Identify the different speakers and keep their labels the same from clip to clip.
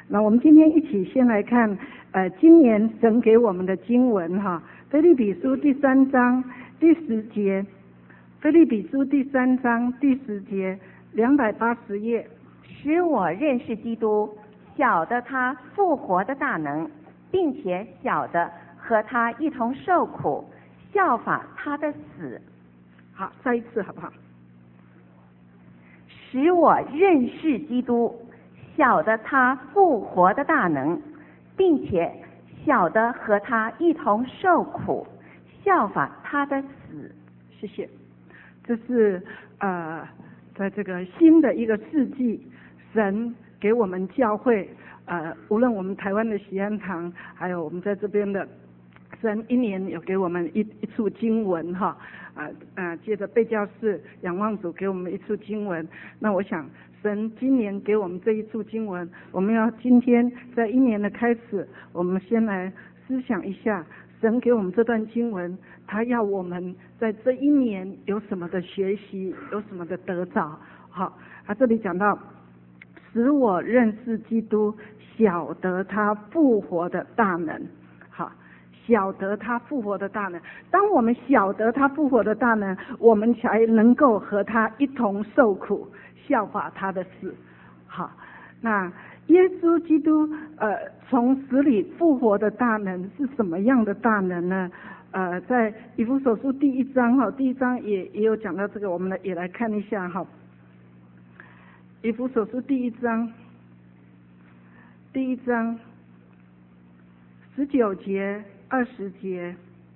Speaker 1: 那我们今天一起先来看今年神给我们的经文哈，腓立比书第3章第10节，腓立比书第3章第10节，280页。
Speaker 2: 使我认识基督，晓得他复活的大能，并且晓得和他一同受苦，效法他的死。
Speaker 1: 好，再一次好不好？
Speaker 2: 使我认识基督，晓得他复活的大能，并且晓得和他一同受苦，效法他的死。
Speaker 1: 谢谢。这是在这个新的一个世纪，神给我们教会无论我们台湾的喜安堂，还有我们在这边的，神一年有给我们一处经文哈，接着被教士仰望主给我们一处经文。那我想神今年给我们这一处经文，我们要今天在一年的开始，我们先来思想一下神给我们这段经文，他要我们在这一年有什么的学习，有什么的得着。好，他这里讲到使我认识基督，晓得他复活的大能。好，晓得他复活的大能。当我们晓得他复活的大能，我们才能够和他一同受苦，效法他的死。好，那耶稣基督从死里复活的大能是什么样的大能呢？在以弗所书第1章哈，第1章也有讲到这个，我们也来看一下哈。以弗所书第1章19节、20节。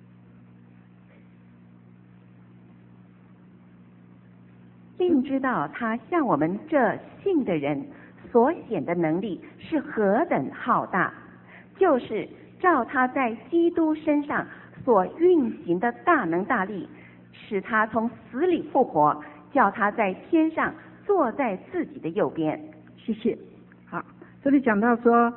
Speaker 2: 并知道他向我们这信的人所显的能力是何等浩大，就是照他在基督身上所运行的大能大力，使他从死里复活，叫他在天上坐在自己的右边。
Speaker 1: 谢谢。好，这里讲到说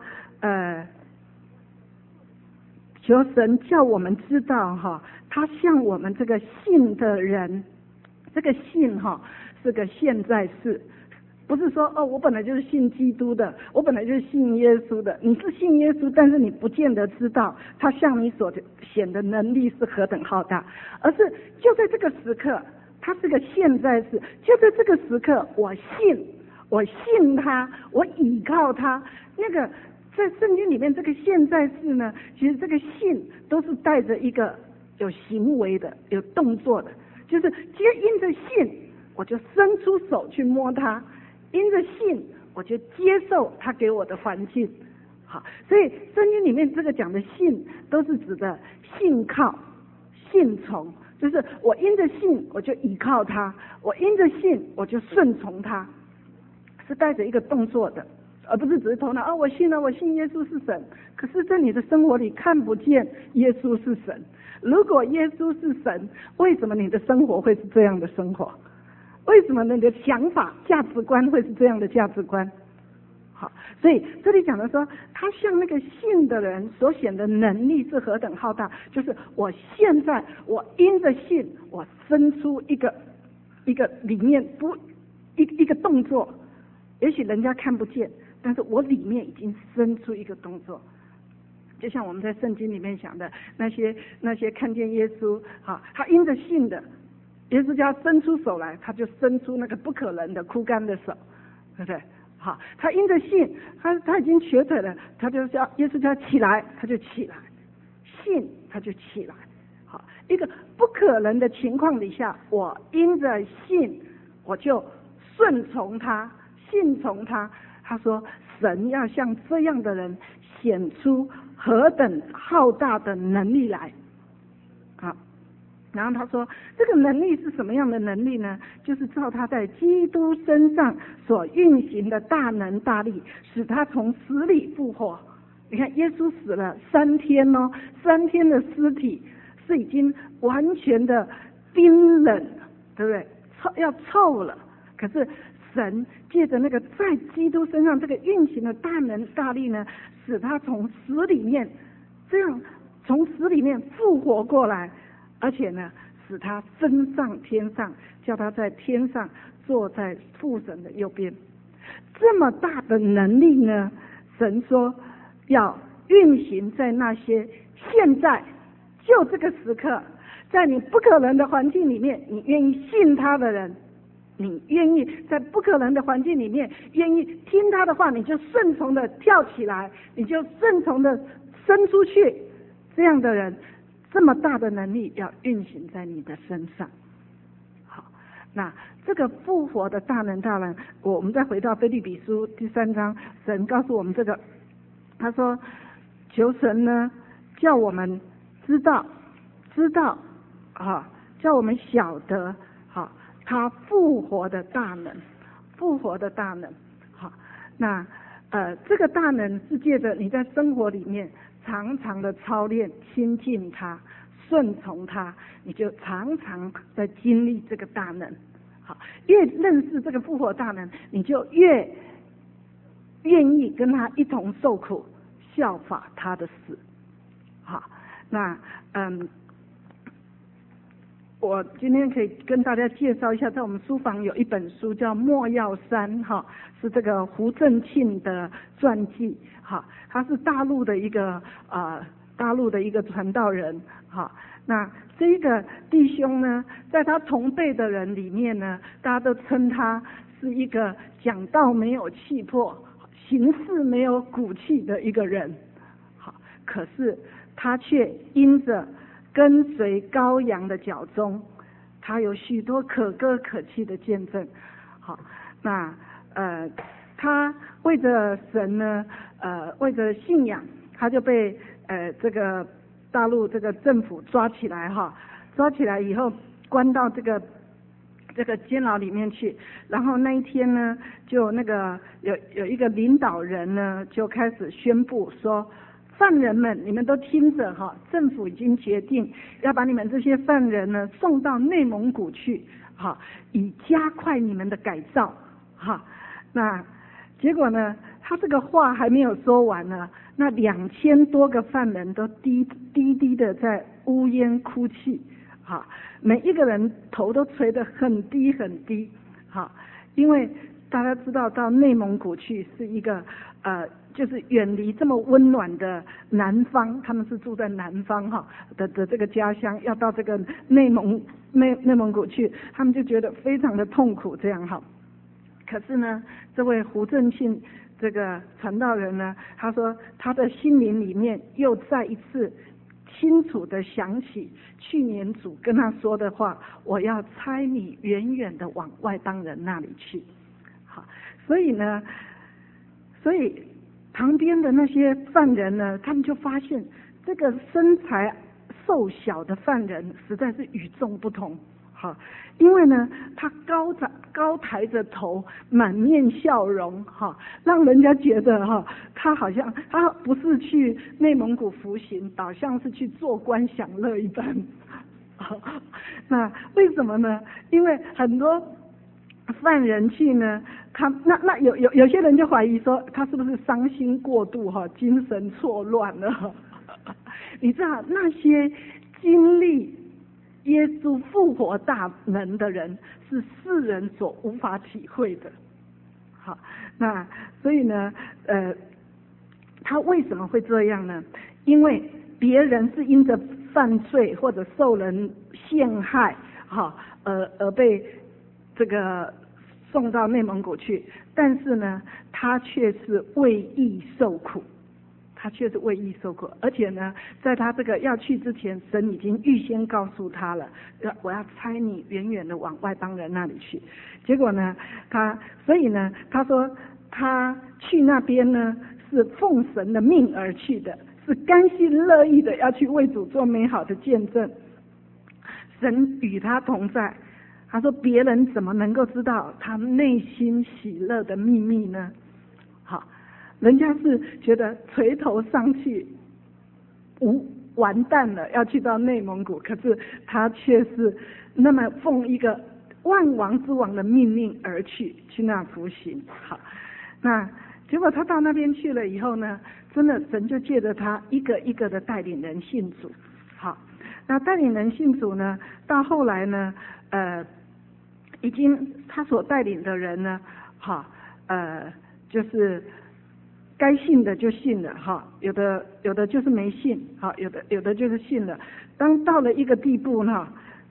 Speaker 1: 求神叫我们知道哈，他向我们这个信的人，这个信哈是个现在式，不是说我本来就是信基督的，我本来就是信耶稣的。你是信耶稣，但是你不见得知道他向你所显的能力是何等浩大，而是就在这个时刻，他是个现在式，就在这个时刻，我信他，我倚靠他。那个在圣经里面这个现在式呢，其实这个信都是带着一个有行为的、有动作的，就是因着信我就伸出手去摸它，因着信我就接受他给我的环境。好，所以圣经里面这个讲的信都是指的信靠、信从，就是我因着信我就倚靠他，我因着信我就顺从他，是带着一个动作的，而不是只是头脑我信了，我信耶稣是神，可是在你的生活里看不见耶稣是神。如果耶稣是神，为什么你的生活会是这样的生活？为什么你的想法、价值观会是这样的价值观？好，所以这里讲的说，他向那个信的人所显的能力是何等浩大，就是我现在我因着信，我生出一个里面一个动作，也许人家看不见，但是我里面已经生出一个动作。就像我们在圣经里面讲的那些看见耶稣，好，他因着信的，耶稣就要伸出手来，他就伸出那个不可能的枯干的手，对不对？好，他因着信，他已经瘸腿了，他就叫耶稣叫起来，他就起来，信他就起来。好，一个不可能的情况底下，我因着信，我就顺从他，信从他。他说，神要向这样的人显出何等浩大的能力来。好。然后他说，这个能力是什么样的能力呢？就是照他在基督身上所运行的大能大力，使他从死里复活。你看，耶稣死了3天哦，3天的尸体是已经完全的冰冷，对不对？要臭了。可是神借着那个在基督身上这个运行的大能大力呢，使他从死里面这样从死里面复活过来。而且呢，使他升上天上，叫他在天上坐在父神的右边。这么大的能力呢， 神说要运行在那些现在就这个时刻，在你不可能的环境里面，你愿意信他的人，你愿意在不可能的环境里面愿意听他的话，你就顺从的跳起来，你就顺从的伸出去，这样的人，这么大的能力要运行在你的身上。好，那这个复活的大能大能，我们再回到腓立比书第3章，神告诉我们这个，他说求神呢叫我们知道叫我们晓得他复活的大能，好，那这个大能是借着你在生活里面常常的操练亲近他，顺从他，你就常常在经历这个大能。好，越认识这个复活大能，你就越愿意跟他一同受苦，效法他的死。好，那我今天可以跟大家介绍一下，在我们书房有一本书叫《莫要山》，是这个胡正庆的传记，他是大陆的一个传道人，那这个弟兄呢，在他同辈的人里面呢，大家都称他是一个讲道没有气魄，行事没有骨气的一个人，可是他却因着跟随羔羊的脚踪，他有许多可歌可泣的见证。好，那他为着神呢，为着信仰，他就被这个大陆这个政府抓起来以后关到这个监牢里面去。然后那一天呢，就那个有一个领导人呢，就开始宣布说，犯人们，你们都听着政府已经决定要把你们这些犯人呢送到内蒙古去，以加快你们的改造。那结果呢，他这个话还没有说完呢，那2000多个犯人都低低的在呜咽哭泣，每一个人头都垂得很低很低，因为大家知道到内蒙古去是一个就是远离这么温暖的南方，他们是住在南方的这个家乡，要到这个内蒙古去，他们就觉得非常的痛苦这样可是呢，这位胡正庆这个传道人呢，他说他的心灵里面又再一次清楚的想起去年主跟他说的话，我要差你远远的往外邦人那里去。好，所以旁边的那些犯人呢，他们就发现这个身材瘦小的犯人实在是与众不同。好，因为呢，他高抬着头，满面笑容，让人家觉得他好像他不是去内蒙古服刑，倒像是去做官享乐一般。那为什么呢？因为很多犯人去呢，他那有些人就怀疑说他是不是伤心过度精神错乱了。你知道那些经历耶稣复活大能的人是世人所无法体会的。好，那所以呢他为什么会这样呢？因为别人是因着犯罪或者受人陷害而被这个送到内蒙古去，但是呢他却是为义受苦，而且呢，在他这个要去之前，神已经预先告诉他了，我要差你远远的往外邦人那里去。结果呢，所以呢，他说他去那边呢是奉神的命而去的，是甘心乐意的要去为主做美好的见证。神与他同在，他说别人怎么能够知道他内心喜乐的秘密呢？好。人家是觉得垂头丧气，完蛋了，要去到内蒙古，可是他却是那么奉一个万王之王的命令而去那服刑。好，那结果他到那边去了以后呢，真的神就借着他一个一个的带领人信主。好，那带领人信主呢，到后来呢，已经他所带领的人呢，就是该信的就信了哈，有的就是没信，好，有的就是信了。当到了一个地步呢，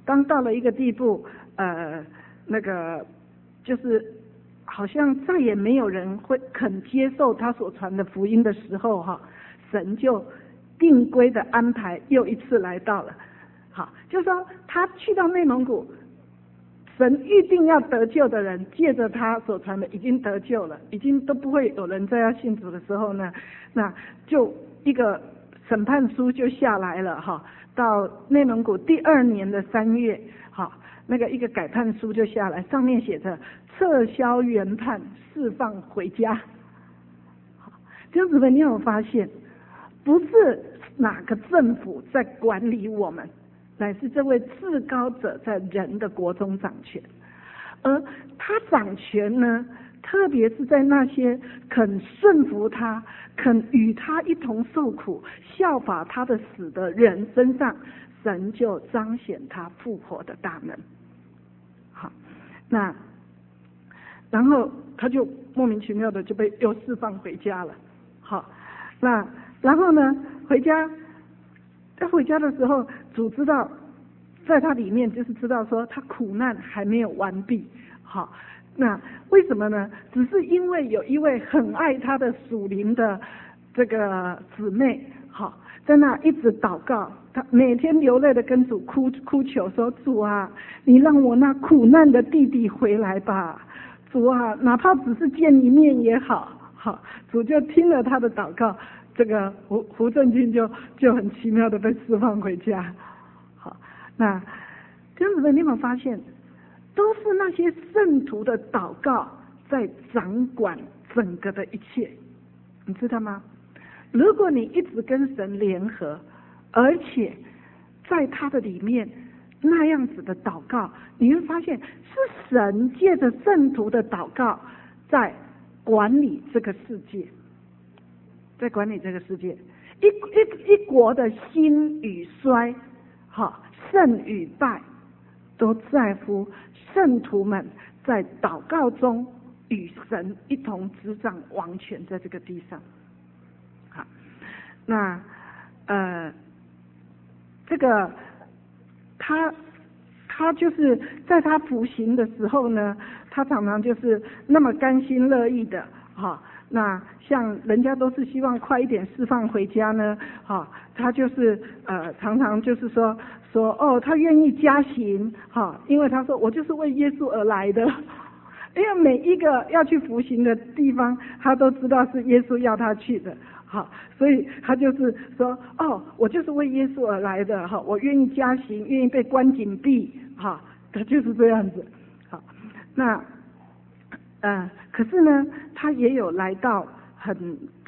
Speaker 1: 那个就是好像再也没有人会肯接受他所传的福音的时候哈，神就定规的安排又一次来到了。好，就是说他去到内蒙古，神预定要得救的人，借着他所传的已经得救了，已经都不会有人再要信主的时候呢，那就一个审判书就下来了哈。到内蒙古第2年的3月，好，那个一个改判书就下来，上面写着撤销原判，释放回家。好，弟兄姊妹，你有没有发现，不是哪个政府在管理我们，乃是这位至高者在人的国中掌权，而他掌权呢，特别是在那些肯顺服他、肯与他一同受苦、效法他的死的人身上，神就彰显他复活的大能。好，那然后他就莫名其妙的就被又释放回家了。好，那然后呢，回家的时候，主知道在他里面就是知道说他苦难还没有完毕。好，那为什么呢？只是因为有一位很爱他的属灵的这个姊妹，好，在那一直祷告，他每天流泪的跟主哭求说：主啊，你让我那苦难的弟弟回来吧，主啊，哪怕只是见一面也好。好，主就听了他的祷告，这个胡正清就很奇妙的被释放回家。好，那弟兄姊妹，你有没有发现，都是那些圣徒的祷告在掌管整个的一切，你知道吗？如果你一直跟神联合，而且在他的里面那样子的祷告，你会发现是神借着圣徒的祷告在管理这个世界，在管理这个世界。一国的兴与衰，好，胜与败，都在乎圣徒们在祷告中与神一同执掌王权在这个地上。好，那这个他就是在他服刑的时候呢，他常常就是那么甘心乐意的，哈，那像人家都是希望快一点释放回家呢，哈，他就是常常就是说哦，他愿意加刑，哈，因为他说我就是为耶稣而来的，因为每一个要去服刑的地方，他都知道是耶稣要他去的。好，所以他就是说，哦，我就是为耶稣而来的，哈，我愿意加刑，愿意被关紧闭，哈，他就是这样子。好，那可是呢，他也有来到很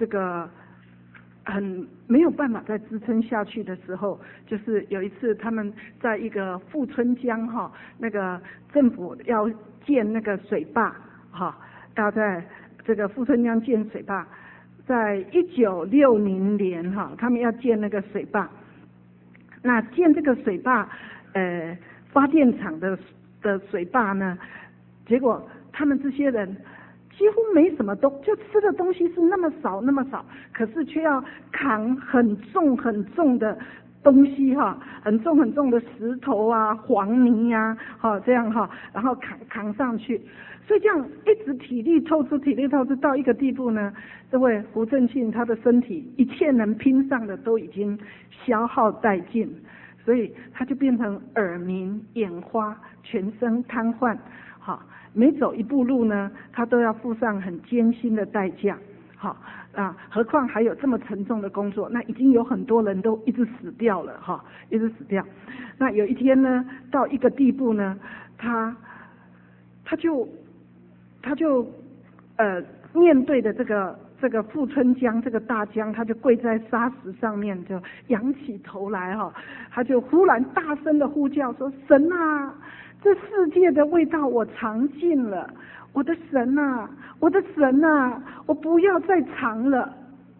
Speaker 1: 没有办法再支撑下去的时候，就是有一次他们在一个富春江哈，那个政府要建那个水坝，哈，要在这个富春江建水坝。在1960年哈，他们要建那个水坝。那建这个水坝，发电厂的水坝呢，结果他们这些人几乎没什么就吃的东西是那么少，可是却要扛很重的东西哈，很重的石头啊、黄泥啊，哈，这样哈，然后扛上去。所以这样一直体力透支到一个地步呢，这位胡正庆他的身体一切能拼上的都已经消耗殆尽，所以他就变成耳鸣、眼花、全身瘫痪，好，每走一步路呢，他都要付上很艰辛的代价，好啊，何况还有这么沉重的工作，那已经有很多人都一直死掉了哈，一直死掉。那有一天呢，到一个地步呢，他就面对的这个富春江这个大江，他就跪在沙石上面，就仰起头来哈，他就忽然大声的呼叫说：神啊，这世界的味道我尝尽了，我的神啊，我的神啊，我不要再尝了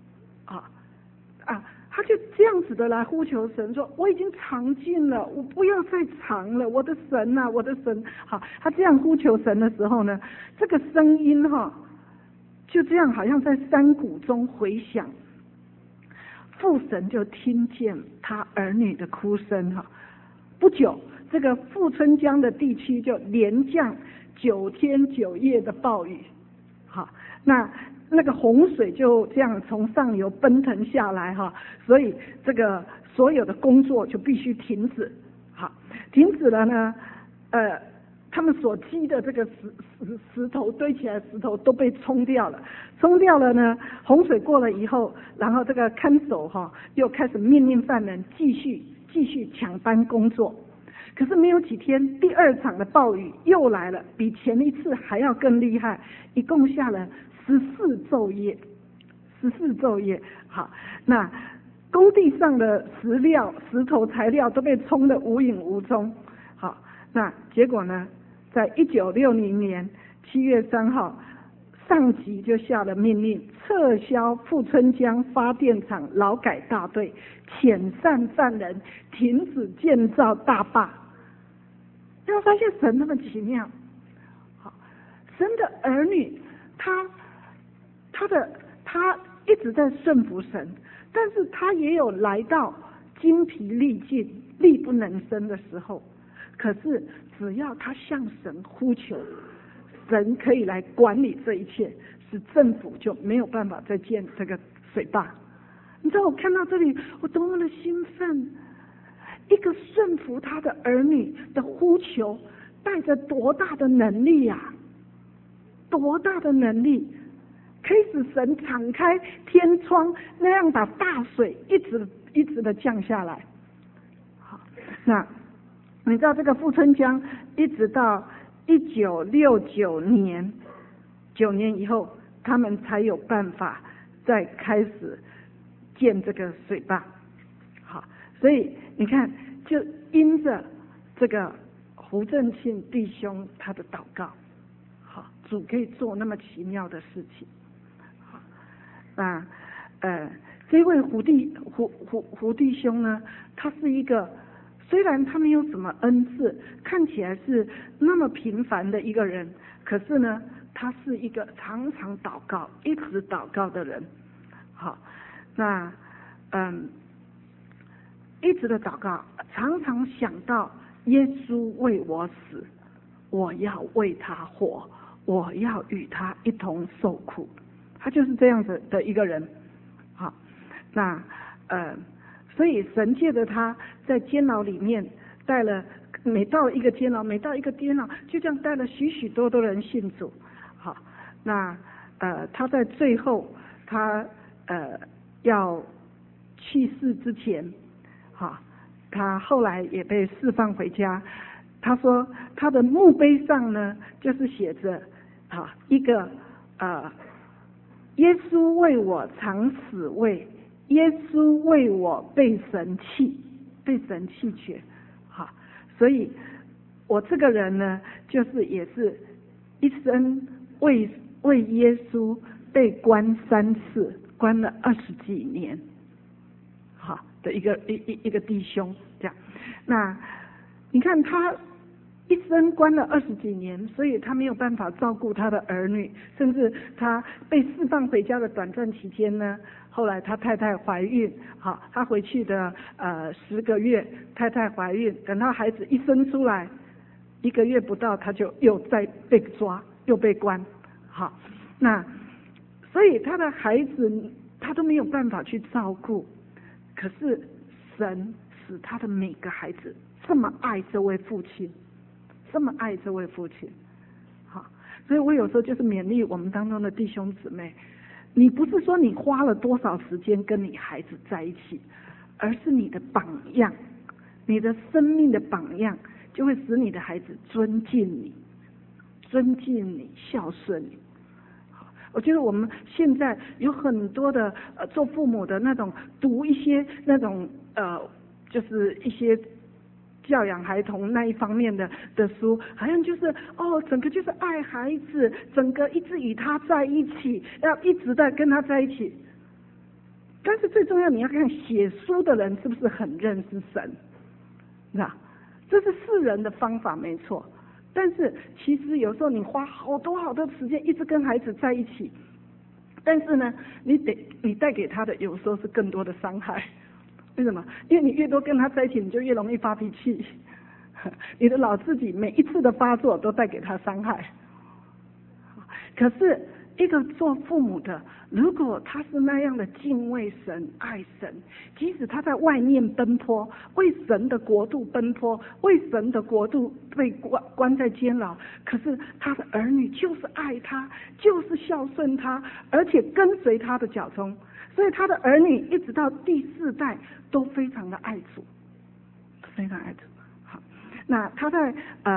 Speaker 1: 他就这样子的来呼求神说：我已经尝尽了，我不要再尝了，我的神啊，我的神。好，他这样呼求神的时候呢，这个声音哈， 就这样好像在山谷中回响，父神就听见他儿女的哭声哈。不久，这个富春江的地区就连降9天9夜的暴雨，好，那个洪水就这样从上游奔腾下来哈，所以这个所有的工作就必须停止。好，停止了呢，他们所积的这个石头堆起来的石头都被冲掉了，呢，洪水过了以后，然后这个看守又开始命令犯人继续抢班工作。可是没有几天，第2场的暴雨又来了，比前一次还要更厉害，一共下了14昼夜。好，那工地上的石头材料都被冲得无影无踪。好，那结果呢，在1960年7月3号，上级就下了命令，撤销富春江发电厂劳改大队，遣散犯人，停止建造大坝。你会发现神那么奇妙。好，神的儿女，他一直在顺服神，但是他也有来到精疲力尽、力不能生的时候。可是只要他向神呼求，神可以来管理这一切，使政府就没有办法再建这个水坝。你知道我看到这里，我多么的兴奋！一个顺服他的儿女的呼求，带着多大的能力呀！多大的能力，可以使神敞开天窗，那样把大水一直的降下来。好，那你知道这个富春江一直到1969年，9年以后，他们才有办法再开始建这个水坝。好，所以你看，就因着这个胡正庆弟兄他的祷告，好，主可以做那么奇妙的事情。好，那这位胡弟兄呢，他是一个虽然他没有什么恩赐，看起来是那么平凡的一个人，可是呢，他是一个常常祷告、一直祷告的人。好，那一直的祷告，常常想到耶稣为我死，我要为他活，我要与他一同受苦。他就是这样子的一个人。好，那所以神借着他在监牢里面带了，每到一个监牢就这样带了许多的人信主。好，那他在最后他要去世之前，好，他后来也被释放回家。他说他的墓碑上呢，就是写着一个耶稣为我尝死味，耶稣为我被神弃绝。好，所以我这个人呢，就是也是一生为耶稣被关3次，关了20几年，好的一个弟兄这样。那你看他一生关了20几年，所以他没有办法照顾他的儿女，甚至他被释放回家的短暂期间呢，后来他太太怀孕，好，他回去的10个月，太太怀孕，等他孩子一生出来，1个月不到，他就又再被抓，又被关。好，那所以他的孩子他都没有办法去照顾，可是神使他的每个孩子这么爱这位父亲。好，所以我有时候就是勉励我们当中的弟兄姊妹，你不是说你花了多少时间跟你孩子在一起，而是你的榜样，你的生命的榜样，就会使你的孩子尊敬你，孝顺你。我觉得我们现在有很多的做父母的那种读一些那种就是一些教养孩童那一方面的书，好像就是整个就是爱孩子，整个一直与他在一起，要一直在跟他在一起。但是最重要，你要看写书的人是不是很认识神，那这是世人的方法没错。但是其实有时候你花好多时间一直跟孩子在一起， 但是呢，你带给他的有时候是更多的伤害。为什么？因为你越多跟他在一起，你就越容易发脾气。你的老自己每一次的发作都带给他伤害。可是一个做父母的，如果他是那样的敬畏神、爱神，即使他在外面奔波，为神的国度奔波，为神的国度被关在监牢，可是他的儿女就是爱他，就是孝顺他，而且跟随他的脚踪，所以他的儿女一直到第4代都非常的爱主，非常爱主。好，那他在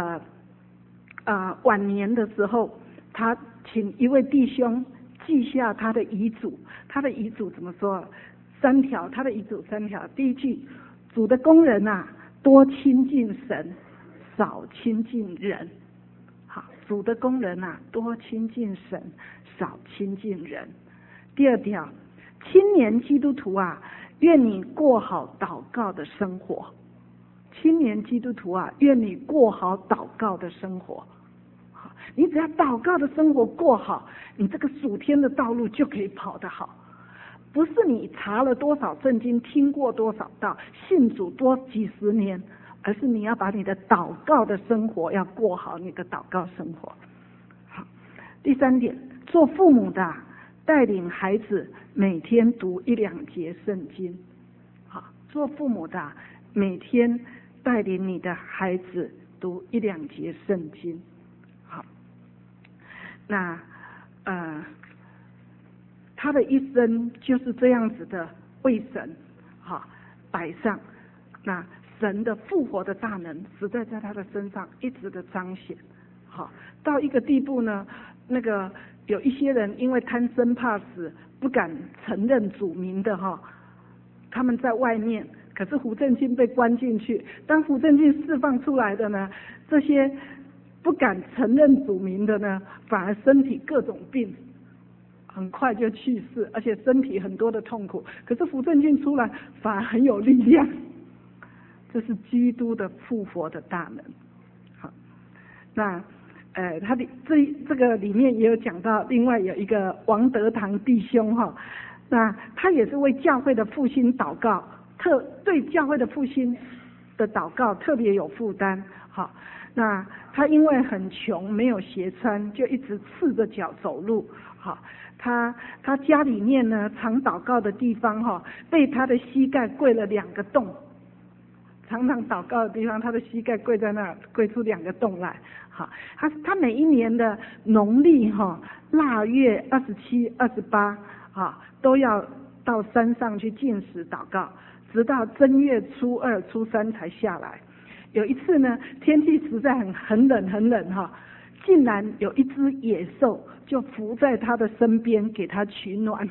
Speaker 1: 晚年的时候，他请一位弟兄记下他的遗嘱。他的遗嘱怎么说？3条，他的遗嘱3条。第一句，主的工人啊，多亲近神，少亲近人。好，主的工人啊，多亲近神，少亲近人。第2条，青年基督徒啊，愿你过好祷告的生活。青年基督徒啊，愿你过好祷告的生活。你只要祷告的生活过好，你这个属天的道路就可以跑得好。不是你查了多少圣经，听过多少道，信主多几十年，而是你要把你的祷告的生活要过好，你的祷告生活。好，第3点，做父母的带领孩子每天读1-2节圣经。好，做父母的每天带领你的孩子读1-2节圣经。好，那他的一生就是这样子的为神摆上，那神的复活的大能实在在他的身上一直的彰显。好，到一个地步呢，那个有一些人因为贪生怕死，不敢承认主名的他们在外面，可是胡正清被关进去。当胡正清释放出来的呢，这些不敢承认主名的呢，反而身体各种病，很快就去世，而且身体很多的痛苦。可是胡正清出来反而很有力量，这是基督的复活的大能。好，那他的这个里面也有讲到，另外有一个王德堂弟兄那他也是为教会的复兴祷告，对教会的复兴的祷告特别有负担。好，那他因为很穷，没有鞋穿，就一直赤着脚走路。好，他家里面呢，常祷告的地方被他的膝盖跪了2个洞。常常祷告的地方，他的膝盖跪在那儿，跪出2个洞来。好，他每一年的农历腊月27、28都要到山上去禁食祷告，直到正月初2、初3才下来。有一次呢，天气实在很冷竟然有一只野兽就伏在他的身边给他取暖。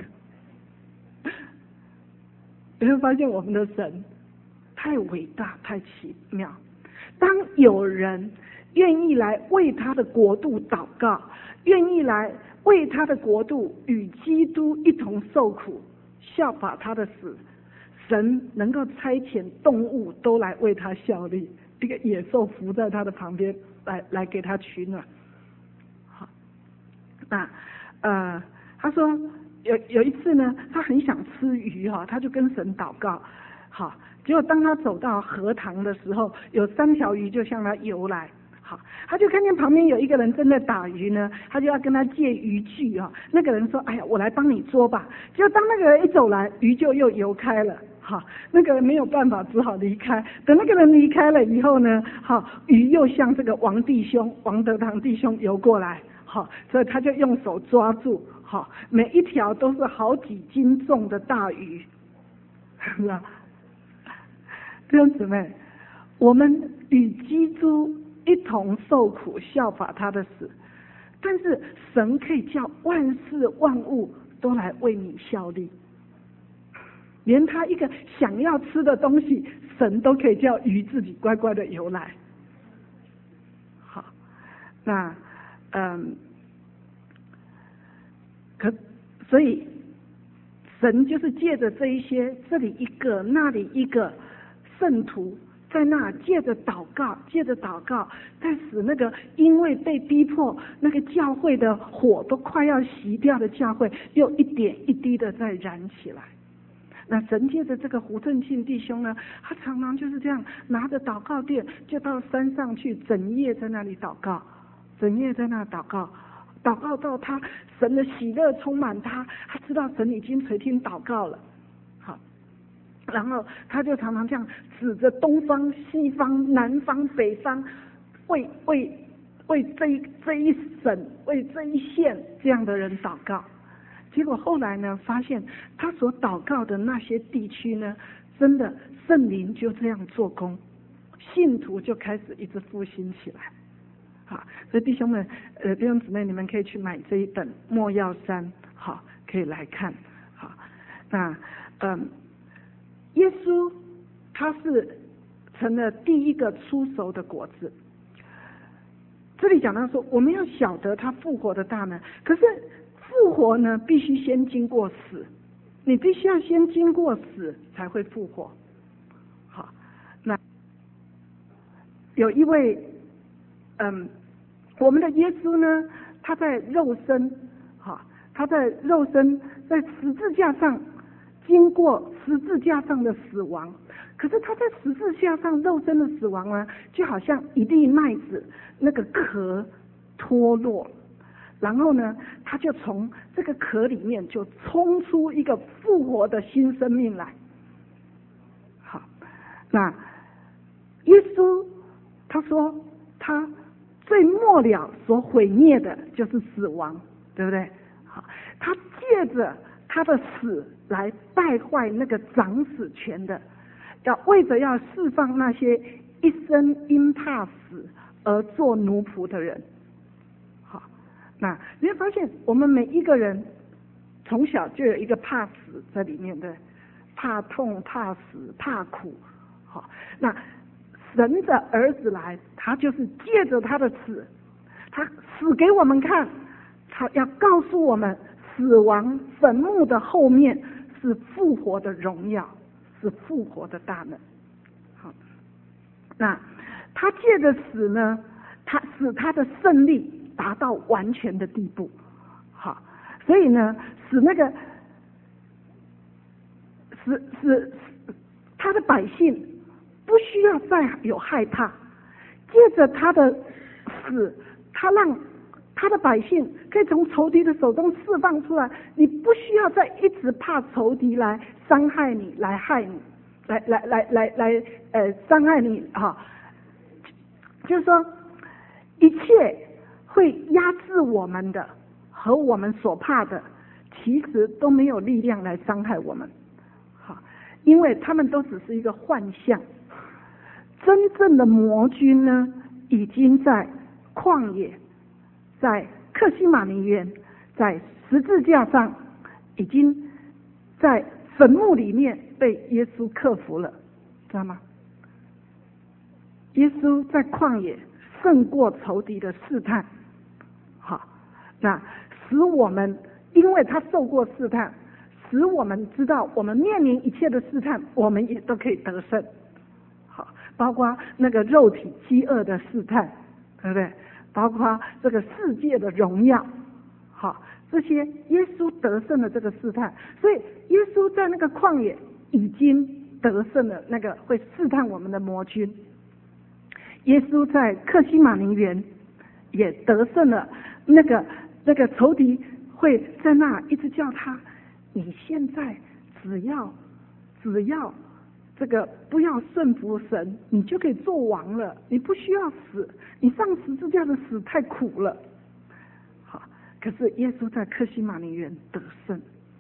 Speaker 1: 你会发现我们的神太伟大太奇妙。当有人愿意来为他的国度祷告，愿意来为他的国度与基督一同受苦，效法他的死，神能够差遣动物都来为他效力，一个野兽伏在他的旁边来给他取暖。好，那他说有一次呢，他很想吃鱼他就跟神祷告。好，结果当他走到河塘的时候，有3条鱼就向他游来。好，他就看见旁边有一个人正在打鱼呢，他就要跟他借渔具那个人说：“哎呀，我来帮你捉吧。”结果当那个人一走来，鱼就又游开了。好，那个人没有办法，只好离开。等那个人离开了以后呢，鱼又向这个王德堂弟兄游过来。好，所以他就用手抓住。好，每一条都是好几斤重的大鱼。是吧？弟兄姊妹，我们与基督一同受苦，效法他的死，但是神可以叫万事万物都来为你效力，连他一个想要吃的东西，神都可以叫鱼自己乖乖的游来。好，那所以神就是借着这一些，这里一个那里一个圣徒， 在那借着祷告，在使那个因为被逼迫，那个教会的火都快要熄掉的教会，又一点一滴的在燃起来。那神借着这个胡正庆弟兄呢，他常常就是这样拿着祷告垫，就到山上去，整夜在那里祷告，祷告到他神的喜乐充满他，他知道神已经垂听祷告了。好，然后他就常常这样指着东方、西方、南方、北方，为这一省、为这一县这样的人祷告。结果后来呢，发现他所祷告的那些地区呢，真的圣灵就这样做工，信徒就开始一直复兴起来。好，所以弟兄们，弟兄姊妹，你们可以去买这一本《莫要山》，好，可以来看。好，那耶稣他是成了第一个出熟的果子。这里讲到说，我们要晓得他复活的大能，可是复活呢，必须先经过死，你必须要先经过死才会复活。好，那有一位我们的耶稣呢，他在肉身在十字架上经过十字架上的死亡，可是他在十字架上肉身的死亡呢，就好像一粒麦子那个壳脱落，然后呢，他就从这个壳里面就冲出一个复活的新生命来。好，那耶稣他说他最末了所毁灭的就是死亡，对不对？好，他借着他的死来败坏那个掌死权的，为着要释放那些一生因怕死而做奴仆的人。好，那你会发现我们每一个人从小就有一个怕死在里面的，怕痛、怕死、怕苦。好，那神的儿子来，他就是借着他的死，他死给我们看，他要告诉我们，死亡坟墓的后面是复活的荣耀，是复活的大能。好，那他借着死呢，他使他的胜利达到完全的地步。好，所以呢，使他的百姓不需要再有害怕，借着他的死，他让他的百姓可以从仇敌的手中释放出来，你不需要再一直怕仇敌来伤害你，来害你，来伤害你哈。就是说，一切会压制我们的和我们所怕的，其实都没有力量来伤害我们。好，因为他们都只是一个幻象。真正的魔军呢，已经在旷野，在客西马尼园，在十字架上，已经在坟墓里面被耶稣克服了，知道吗？耶稣在旷野胜过仇敌的试探。好，那使我们因为他受过试探，使我们知道我们面临一切的试探，我们也都可以得胜。好，包括那个肉体饥饿的试探，对不对？包括这个世界的荣耀，好，这些耶稣得胜了这个试探，所以耶稣在那个旷野已经得胜了那个会试探我们的魔军。耶稣在客西马尼园也得胜了那个仇敌会在那一直叫他，你现在只要这个不要顺服神，你就可以做王了，你不需要死，你上十字架的死太苦了。好，可是耶稣在客西马尼园得胜。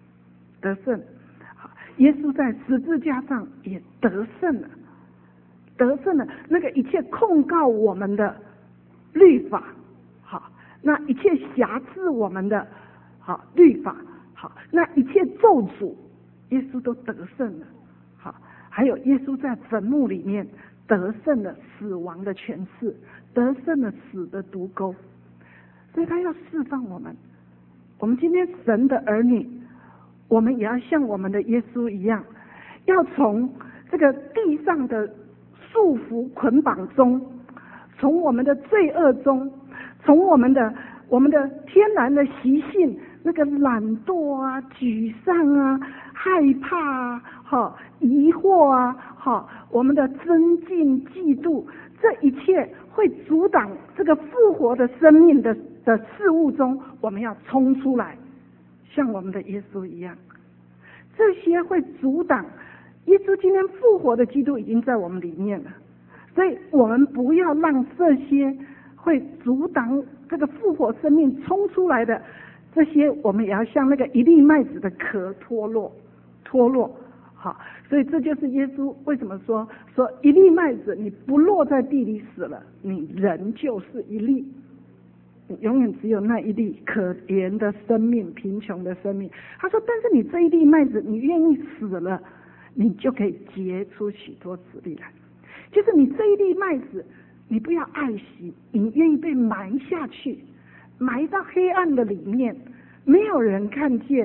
Speaker 1: 好，耶稣在十字架上也得胜了那个一切控告我们的律法。好，那一切辖制我们的好律法。好，那一切咒诅，耶稣都得胜了。好，还有耶稣在坟墓里面得胜了死亡的权势，得胜了死的毒钩，所以他要释放我们。我们今天神的儿女，我们也要像我们的耶稣一样，要从这个地上的束缚捆绑中，从我们的罪恶中，从我们的天然的习性，那个懒惰啊、沮丧啊、害怕啊、疑惑啊、我们的增进、嫉妒，这一切会阻挡这个复活的生命的事物中，我们要冲出来，像我们的耶稣一样。这些会阻挡耶稣今天复活的基督已经在我们里面了，所以我们不要让这些会阻挡这个复活生命冲出来的这些，我们也要像那个一粒麦子的壳脱落。好，所以这就是耶稣为什么说一粒麦子你不落在地里死了，你人就是一粒，你永远只有那一粒可怜的生命，贫穷的生命。他说，但是你这一粒麦子，你愿意死了，你就可以结出许多子粒来。就是你这一粒麦子，你不要爱惜，你愿意被埋下去，埋到黑暗的里面，没有人看见，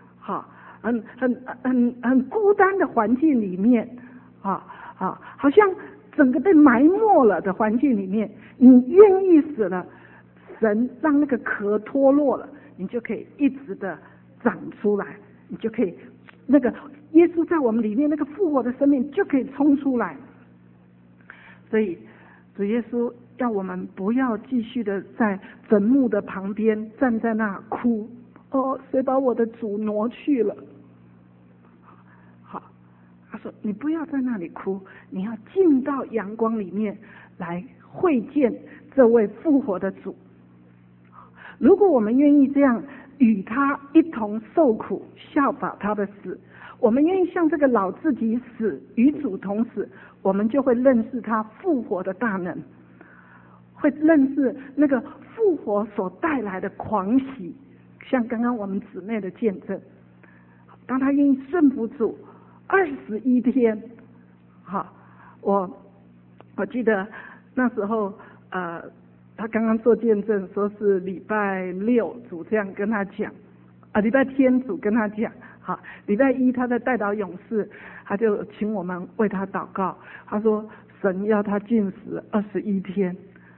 Speaker 1: 很孤单的环境里面，好像整个被埋没了的环境里面，你愿意死了，神让那个壳脱落了，你就可以一直的长出来，你就可以那个耶稣在我们里面那个复活的生命就可以冲出来。所以主耶稣要我们不要继续的在坟墓的旁边站在那哭，谁把我的主挪去了？好，他说你不要在那里哭，你要进到阳光里面来会见这位复活的主。如果我们愿意这样与他一同受苦，效法他的死，我们愿意像这个老自己死，与主同死，我们就会认识他复活的大能，会认识那个复活所带来的狂喜，像刚刚我们姊妹的见证。当他愿意顺服主21天，我记得那时候他刚刚做见证，说是礼拜六主这样跟他讲，礼拜天主跟他讲，礼拜一他在代祷勇士，他就请我们为他祷告。他说神要他禁食21天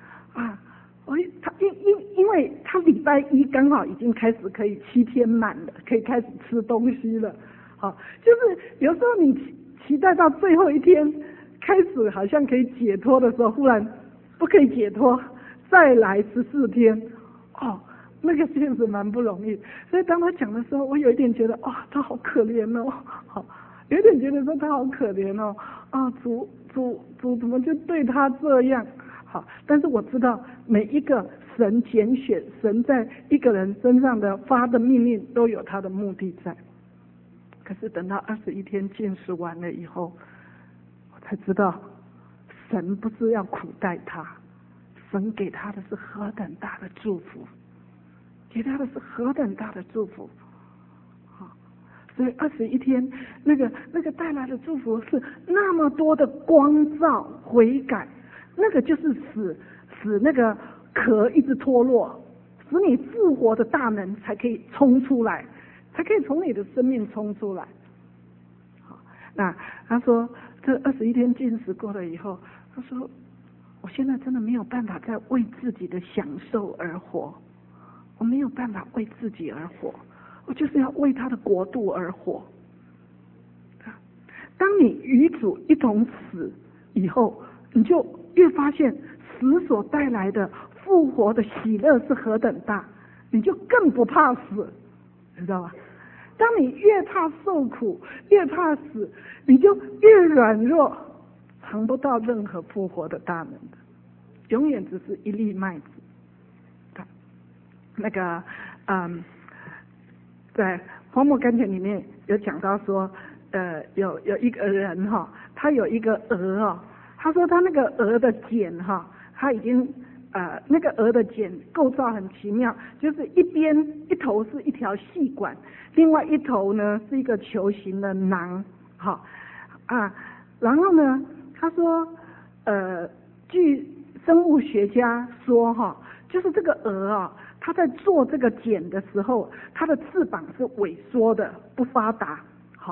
Speaker 1: 因为他礼拜一刚好已经开始可以7天满了，可以开始吃东西了。就是有时候你期待到最后一天开始好像可以解脱的时候，忽然不可以解脱，再来14天，那个确实蛮不容易。所以当他讲的时候，我有一点觉得他好可怜哦，有一点觉得说他好可怜哦，主怎么就对他这样？但是我知道每一个神拣选，神在一个人身上的发的命令都有他的目的在。可是等到21天禁食完了以后，我才知道神不是要苦待他，神给他的是何等大的祝福，给他的是何等大的祝福。所以21天那个带来的祝福是那么多的光照悔改，那个就是使那个壳一直脱落，使你复活的大能才可以冲出来，才可以从你的生命冲出来。那他说这21天禁食过了以后，他说我现在真的没有办法再为自己的享受而活，我没有办法为自己而活，我就是要为他的国度而活。当你与主一同死以后，你就越发现死所带来的复活的喜乐是何等大，你就更不怕死，知道吧？当你越怕受苦，越怕死，你就越软弱，尝不到任何复活的大能的，永远只是一粒麦子。那个在荒漠甘泉里面有讲到说，有一个人他有一个鹅他说他那个鹅的茧他已经那个鹅的茧构造很奇妙，就是一头是一条细管，另外一头呢是一个球形的囊，然后呢他说据生物学家说就是这个鹅它在做这个茧的时候，它的翅膀是萎缩的，不发达，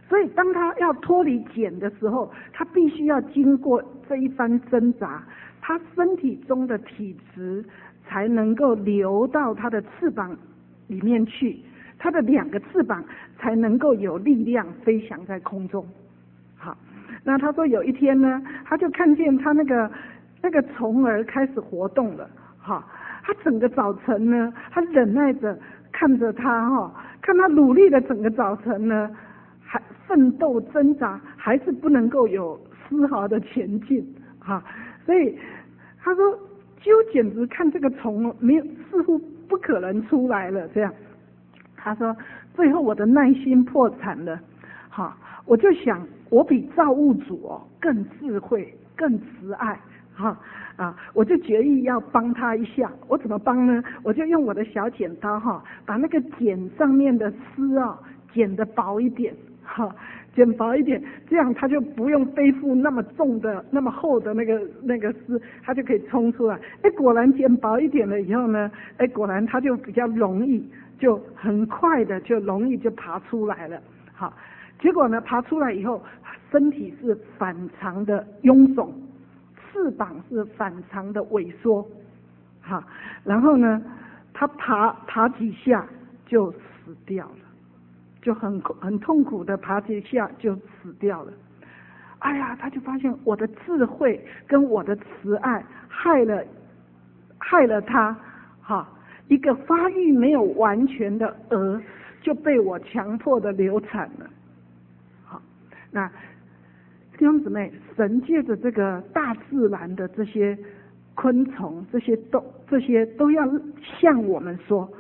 Speaker 1: 所以当他要脱离茧的时候，他必须要经过这一番挣扎，他身体中的体质才能够流到他的翅膀里面去，他的2个翅膀才能够有力量飞翔在空中。好，那他说有一天呢，他就看见他那个虫儿开始活动了。好，他整个早晨呢，他忍耐着看着他看他努力的整个早晨呢，还奋斗挣扎，还是不能够有丝毫的前进。所以他说就简直看这个虫没有，似乎不可能出来了这样。他说最后我的耐心破产了。我就想我比造物主更智慧更慈爱。我就决意要帮他一下。我怎么帮呢？我就用我的小剪刀把那个茧上面的丝剪得薄一点。剪薄一点，这样他就不用背负那么重的那么厚的那个丝，他就可以冲出来。果然剪薄一点了以后呢，果然他就比较容易，就很快的就容易就爬出来了。好，结果呢爬出来以后，身体是反常的臃肿，翅膀是反常的萎缩。好，然后呢他爬几下就死掉了，就很痛苦的爬几下就死掉了。哎呀，他就发现我的智慧跟我的慈爱害了他。一个发育没有完全的鹅就被我强迫的流产了。好，那弟兄姊妹，神借着这个大自然的这些昆虫，这些都要向我们说，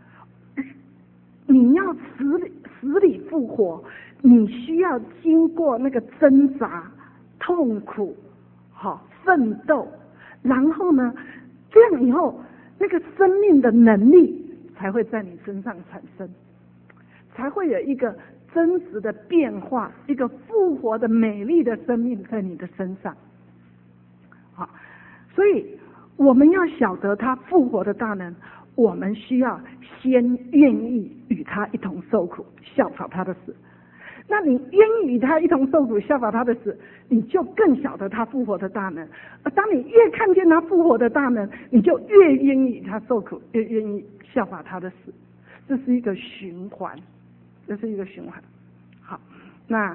Speaker 1: 你要死里复活，你需要经过那个挣扎、痛苦、奋斗，然后呢，这样以后那个生命的能力才会在你身上产生，才会有一个真实的变化，一个复活的美丽的生命在你的身上。好，所以我们要晓得他复活的大能，我们需要先愿意与他一同受苦，效法他的死。那你愿意与他一同受苦，效法他的死，你就更晓得他复活的大能。而当你越看见他复活的大能，你就越愿意与他受苦，越愿意效法他的死。这是一个循环，这是一个循环。好，那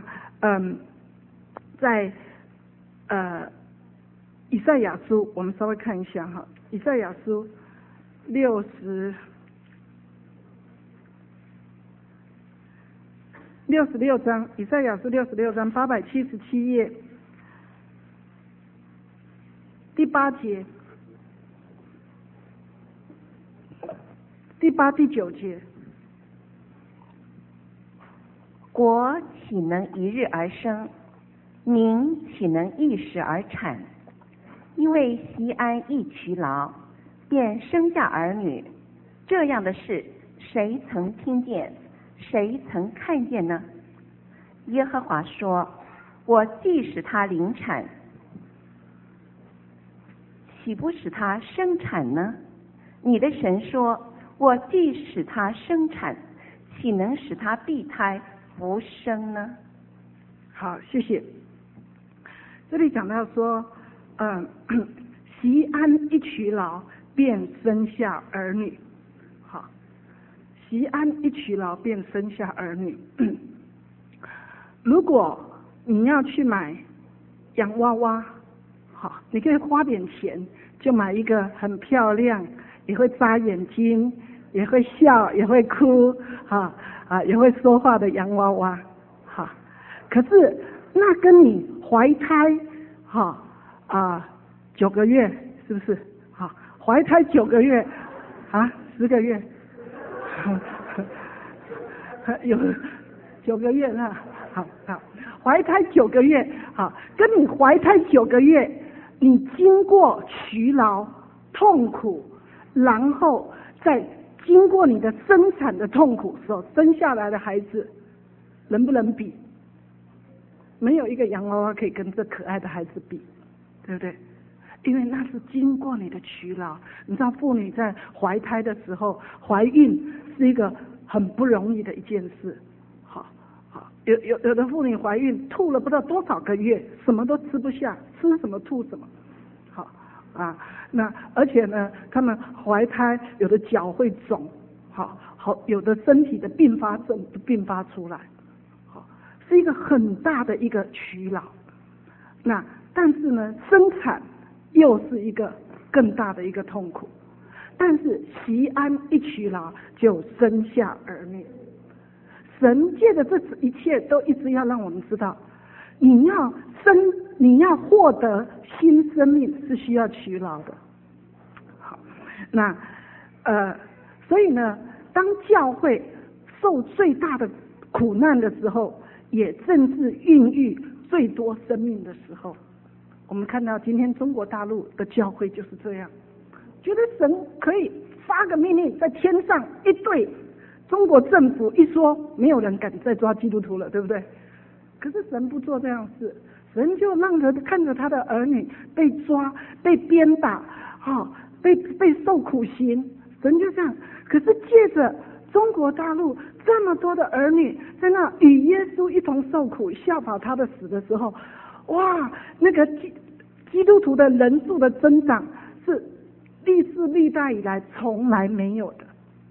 Speaker 1: 在以赛亚书，我们稍微看一下以赛亚书66章，以赛亚书66章877页第8节，第8、第9节。
Speaker 2: 国岂能一日而生？民岂能一时而产？因为锡安一劬劳，便生下儿女。这样的事，谁曾听见？谁曾看见呢？耶和华说：我既使他临产，岂不使他生产呢？你的神说：我既使他生产，岂能使他闭胎不生呢？
Speaker 1: 好，谢谢。这里讲到说，锡安一劬劳，便生下儿女。好，锡安一劬劳，便生下儿女。如果你要去买洋娃娃，好，你可以花点钱就买一个很漂亮，也会眨眼睛，也会笑，也会哭，也会说话的洋娃娃。好，可是那跟你怀胎9个月，是不是？好，怀胎9个月10个月，有9个月那好，怀胎9个月，好，跟你怀胎9个月，你经过劬劳痛苦，然后再经过你的生产的痛苦所生下来的孩子，能不能比？没有一个洋娃娃可以跟这可爱的孩子比，对不对？因为那是经过你的劬劳。你知道妇女在怀胎的时候，怀孕是一个很不容易的一件事。 好，有的妇女怀孕吐了不知道多少个月，什么都吃不下，吃什么吐什么。好啊，那而且呢，他们怀胎有的脚会肿，好，有的身体的并发症并发出来，好，是一个很大的一个屈劳。那但是呢，生产又是一个更大的一个痛苦。但是习安一屈劳，就生下儿女。神界的这一切都一直要让我们知道，你要获得新生命是需要屈劳的。好，那所以呢，当教会受最大的苦难的时候，也正是孕育最多生命的时候。我们看到今天中国大陆的教会就是这样，觉得神可以发个命令，在天上一对，中国政府一说，没有人敢再抓基督徒了，对不对？可是神不做这样事，神就让人看着他的儿女被抓、被鞭打，被受苦刑，神就这样。可是借着中国大陆这么多的儿女在那与耶稣一同受苦，效法他的死的时候，哇，那个基督徒的人数的增长是历世历代以来从来没有的。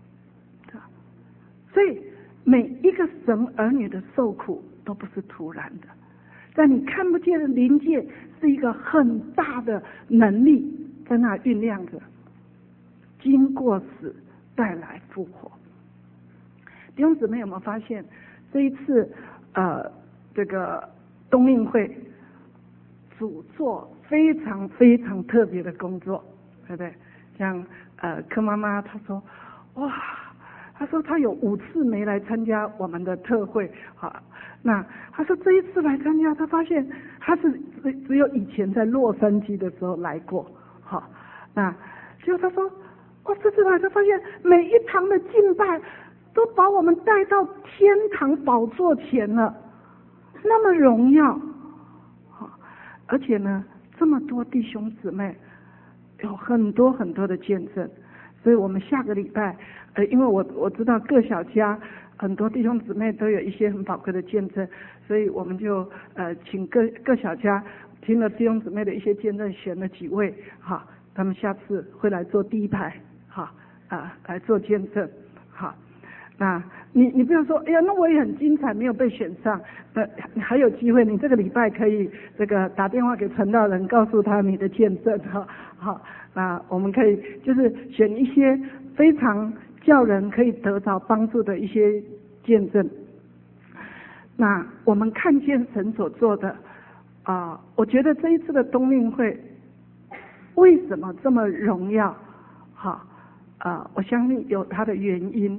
Speaker 1: 所以每一个神儿女的受苦都不是突然的，在你看不见的灵界是一个很大的能力在那酝酿着，经过死带来复活。弟兄姊妹有没有发现，这一次这个冬令会主做非常非常特别的工作，对不对？像柯妈妈她说，哇，她说她有5次没来参加我们的特会，那她说这一次来参加，她发现她是只有以前在洛杉矶的时候来过，那结果她说，哇，这次来她发现每一堂的敬拜都把我们带到天堂宝座前了，那么荣耀，而且呢，这么多弟兄姊妹有很多很多的见证，所以我们下个礼拜，因为我知道各小家很多弟兄姊妹都有一些很宝贵的见证，所以我们就请各小家听了弟兄姊妹的一些见证，选了几位，他们下次会来做第一排，来做见证，那你不要说，哎呀，那我也很精彩，没有被选上，还有机会，你这个礼拜可以这个打电话给传道人，告诉他你的见证，那我们可以就是选一些非常叫人可以得到帮助的一些见证。那我们看见神所做的我觉得这一次的冬令会为什么这么荣耀？我相信有它的原因。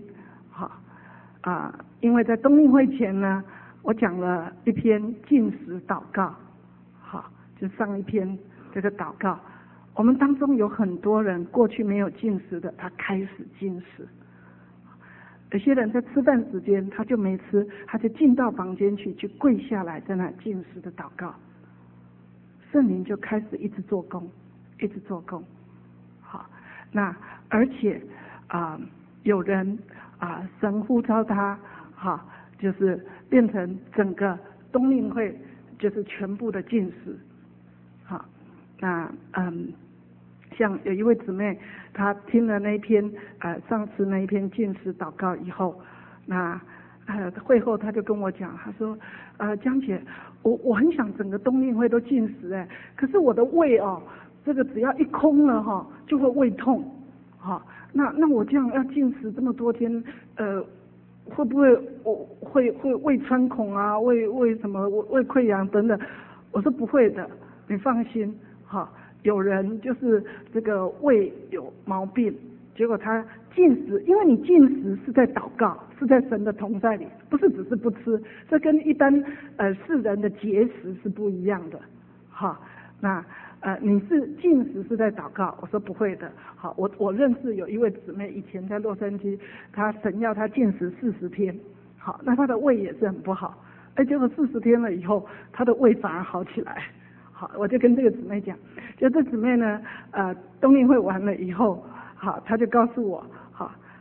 Speaker 1: 因为在冬令会前呢，我讲了一篇禁食祷告，就上一篇这个祷告。我们当中有很多人过去没有禁食的，他开始禁食。有些人在吃饭时间他就没吃，他就进到房间去跪下来在那禁食的祷告。圣灵就开始一直做工，一直做工。那而且有人神呼召他，就是变成整个冬令会就是全部的禁食。那像有一位姊妹，她听了那一篇上次那一篇禁食祷告以后，那会后她就跟我讲，她说江姐，我很想整个冬令会都禁食可是我的胃这个只要一空了就会胃痛，那我这样要禁食这么多天，会不会会胃穿孔啊，胃什么胃溃疡等等？我说不会的，你放心。有人就是这个胃有毛病，结果他禁食，因为你禁食是在祷告，是在神的同在里，不是只是不吃，这跟一般世人的节食是不一样的。那你是禁食是在祷告？我说不会的。我认识有一位姊妹，以前在洛杉矶，她神要她禁食40天，那她的胃也是很不好，结果40天了以后，她的胃反而好起来。我就跟这个姊妹讲，就这姊妹呢，冬令会完了以后，她就告诉我，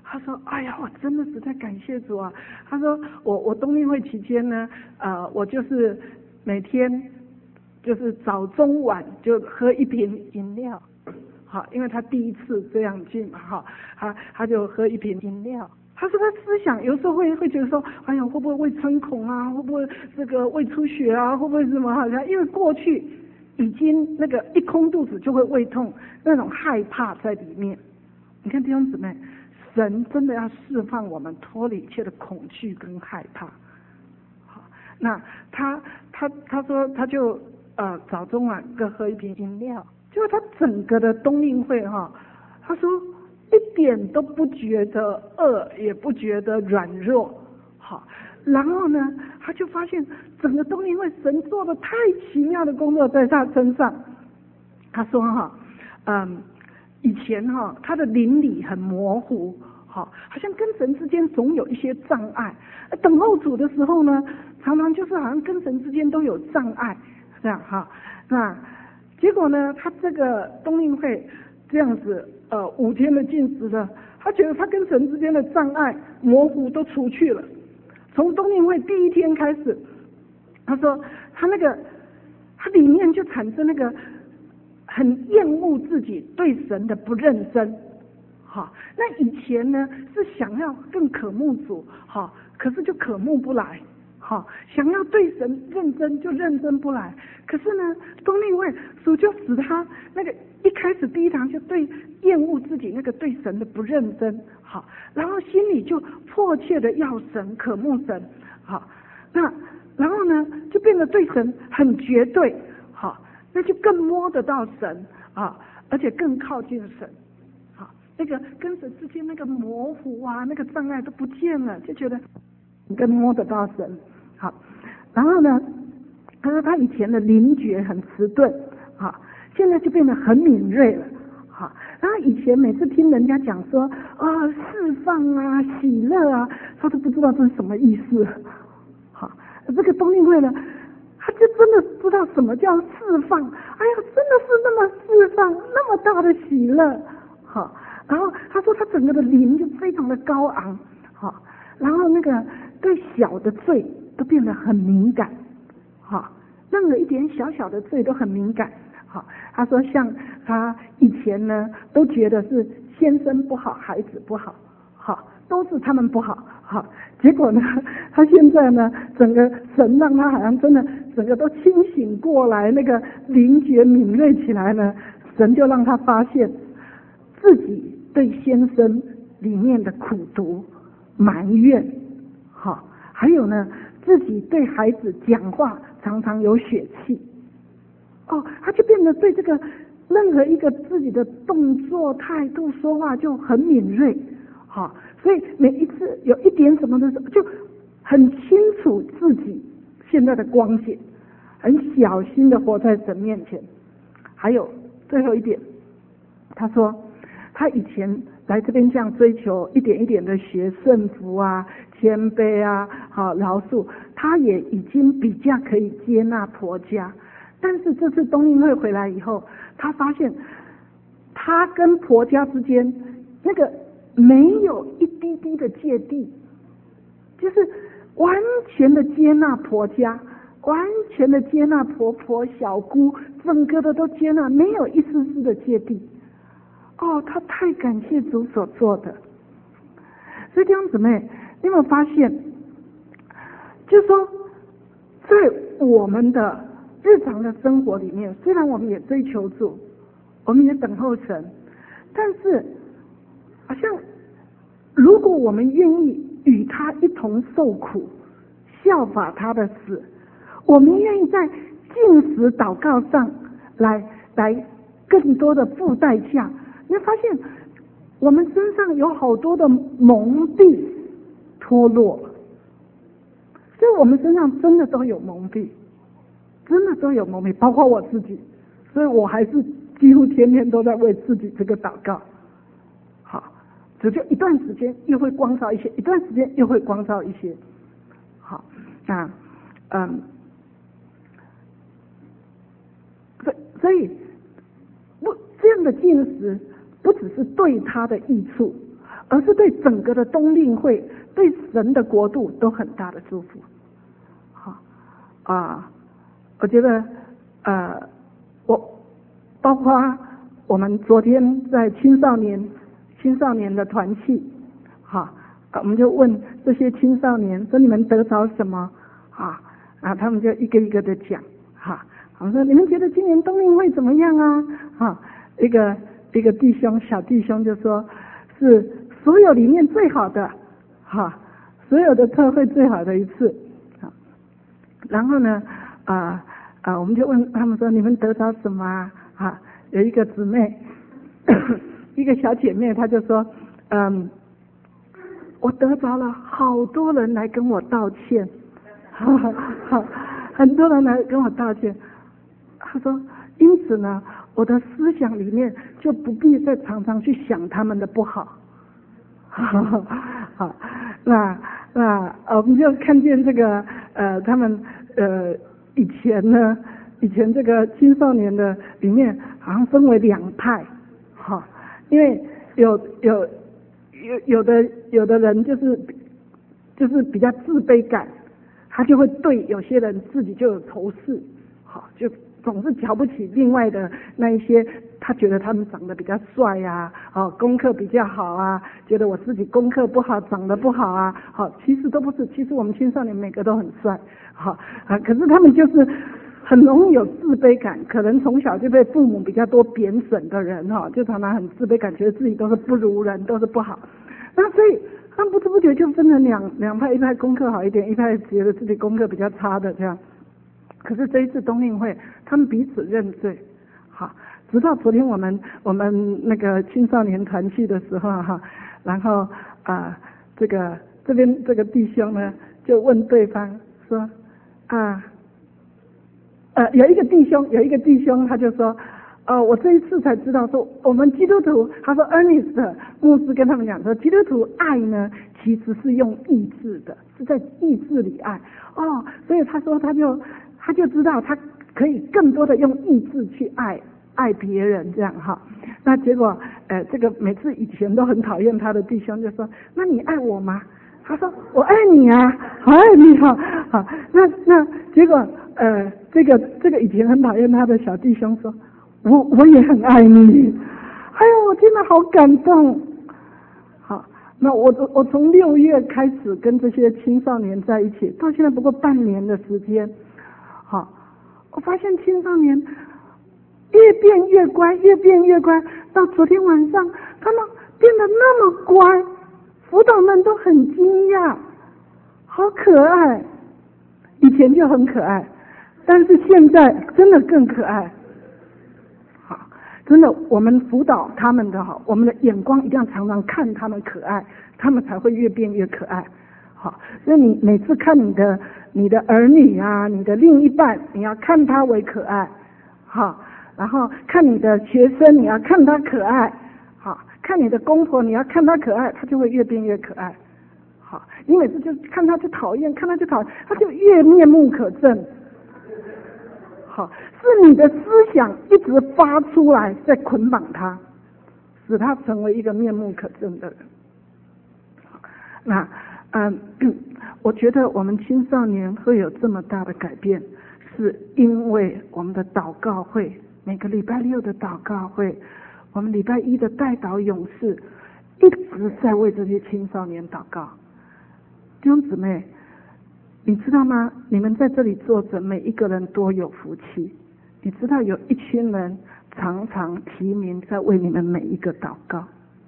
Speaker 1: 他说：“哎呀，我真的实在感谢主啊！”他说：“我冬令会期间呢，我就是每天就是早中晚就喝一瓶饮料，好，因为他第一次这样进嘛，哈，他就喝一瓶饮料。他说他思想有时候会觉得说，哎呀，会不会胃穿孔啊？会不会这个胃出血啊？会不会什么？好像因为过去已经那个一空肚子就会胃痛，那种害怕在里面。你看弟兄姊妹。”神真的要释放我们脱离一切的恐惧跟害怕。好，那他说他就早中晚各喝一瓶饮料，结果他整个的冬令会他说一点都不觉得饿，也不觉得软弱。好，然后呢，他就发现整个冬令会神做的太奇妙的工作在他身上。他说以前他的灵里很模糊，好像跟神之间总有一些障碍。等候主的时候呢，常常就是好像跟神之间都有障碍，这样那结果呢，他这个冬令会这样子5天的禁食的，他觉得他跟神之间的障碍模糊都除去了。从冬令会第1天开始，他说他里面就产生那个很厌恶自己对神的不认真，那以前呢是想要更渴慕主，可是就渴慕不来，想要对神认真就认真不来。可是呢，冬令会主就使他那个一开始第1堂就对厌恶自己那个对神的不认真，然后心里就迫切的要神，渴慕神，那然后呢就变得对神很绝对，那就更摸得到神而且更靠近神，那个跟神之间那个模糊那个障碍都不见了，就觉得更摸得到神。好，然后呢，他说他以前的灵觉很迟钝，现在就变得很敏锐了。然后以前每次听人家讲说释放啊、喜乐啊，他都不知道这是什么意思。这个冬令会呢，他就真的知道什么叫释放，哎呀，真的是那么释放，那么大的喜乐。然后他说他整个的灵就非常的高昂，然后那个对小的罪都变得很敏感，任何一点小小的罪都很敏感。他说像他以前呢都觉得是先生不好，孩子不好，都是他们不好，结果呢他现在呢整个神让他好像真的整个都清醒过来，那个灵觉敏锐起来呢，神就让他发现自己对先生里面的苦毒埋怨，还有呢自己对孩子讲话常常有血气，他就变得对这个任何一个自己的动作态度说话就很敏锐，所以每一次有一点什么的时候就很清楚自己现在的光景，很小心的活在神面前。还有最后一点，他说他以前来这边这样追求一点一点的学顺服啊、谦卑啊、饶恕，他也已经比较可以接纳婆家。但是这次冬令会回来以后，他发现他跟婆家之间那个没有一滴滴的芥蒂，就是完全的接纳婆家，完全的接纳婆婆、小姑，整个的都接纳，没有一丝丝的芥蒂。他太感谢主所做的。所以弟兄姊妹，你有没有发现，就是说在我们的日常的生活里面，虽然我们也追求主，我们也等候神，但是好像如果我们愿意与他一同受苦，效法他的死，我们愿意在禁食祷告上来更多的付代价，你会发现我们身上有好多的蒙蔽脱落，所以我们身上真的都有蒙蔽，真的都有蒙蔽，包括我自己，所以我还是几乎天天都在为自己这个祷告。只就一段时间又会光照一些，一段时间又会光照一些。那所以这样的禁食不只是对他的益处， 而是对整个的冬令会、对神的国度都很大的祝福。好我觉得包括我们昨天在青少年的团契，我们就问这些青少年说你们得着什么他们就一个一个的讲我们说你们觉得今年冬令会怎么样啊？一个小弟兄就说是所有里面最好的所有的特会最好的一次然后呢我们就问他们说你们得着什么有一个姊妹一个小姐妹她就说我得着了好多人来跟我道歉很多人来跟我道歉。她说因此呢我的思想里面就不必再常常去想他们的不好。好，那我们就看见这个他们以前这个青少年的里面好像分为两派因为有的人就是比较自卑感，他就会对有些人自己就有仇视就总是瞧不起另外的那一些，他觉得他们长得比较帅功课比较好觉得我自己功课不好，长得不好其实都不是，其实我们青少年每个都很帅可是他们就是很容易有自卑感，可能从小就被父母比较多贬损的人就常常很自卑感，觉得自己都是不如人，都是不好。那所以他们不知不觉就分成两派，一派功课好一点，一派觉得自己功课比较差的这样。可是这一次冬令会，他们彼此认罪，直到昨天我们那个青少年团契的时候然后这边这个弟兄呢就问对方说有一个弟兄他就说我这一次才知道说我们基督徒，他说 Ernest 牧师跟他们讲说基督徒爱呢其实是用意志的，是在意志里爱所以他说他就知道他可以更多的用意志去爱别人这样那结果这个每次以前都很讨厌他的弟兄就说那你爱我吗？他说我爱你我爱你好那结果这个以前很讨厌他的小弟兄说我也很爱你，我听了好感动。好，那我从6月开始跟这些青少年在一起，到现在不过半年的时间。我发现青少年越变越乖，越变越乖，到昨天晚上他们变得那么乖，辅导们都很惊讶，好可爱。以前就很可爱，但是现在真的更可爱。真的，我们辅导他们的我们的眼光一定要常常看他们可爱，他们才会越变越可爱。所以你每次看你的儿女你的另一半，你要看他为可爱，然后看你的学生，你要看他可爱，看你的公婆，你要看他可爱，他就会越变越可爱。你每次就看他就讨厌，看他就讨厌，他就越面目可憎。是你的思想一直发出来，在捆绑他，使他成为一个面目可憎的人。那我觉得我们青少年会有这么大的改变，是因为我们的祷告会，每个礼拜6的祷告会，我们礼拜1的代祷勇士，一直在为这些青少年祷告。弟兄姊妹，你知道吗？你们在这里坐着，每一个人多有福气。你知道有一群人常常提名在为你们每一个祷告。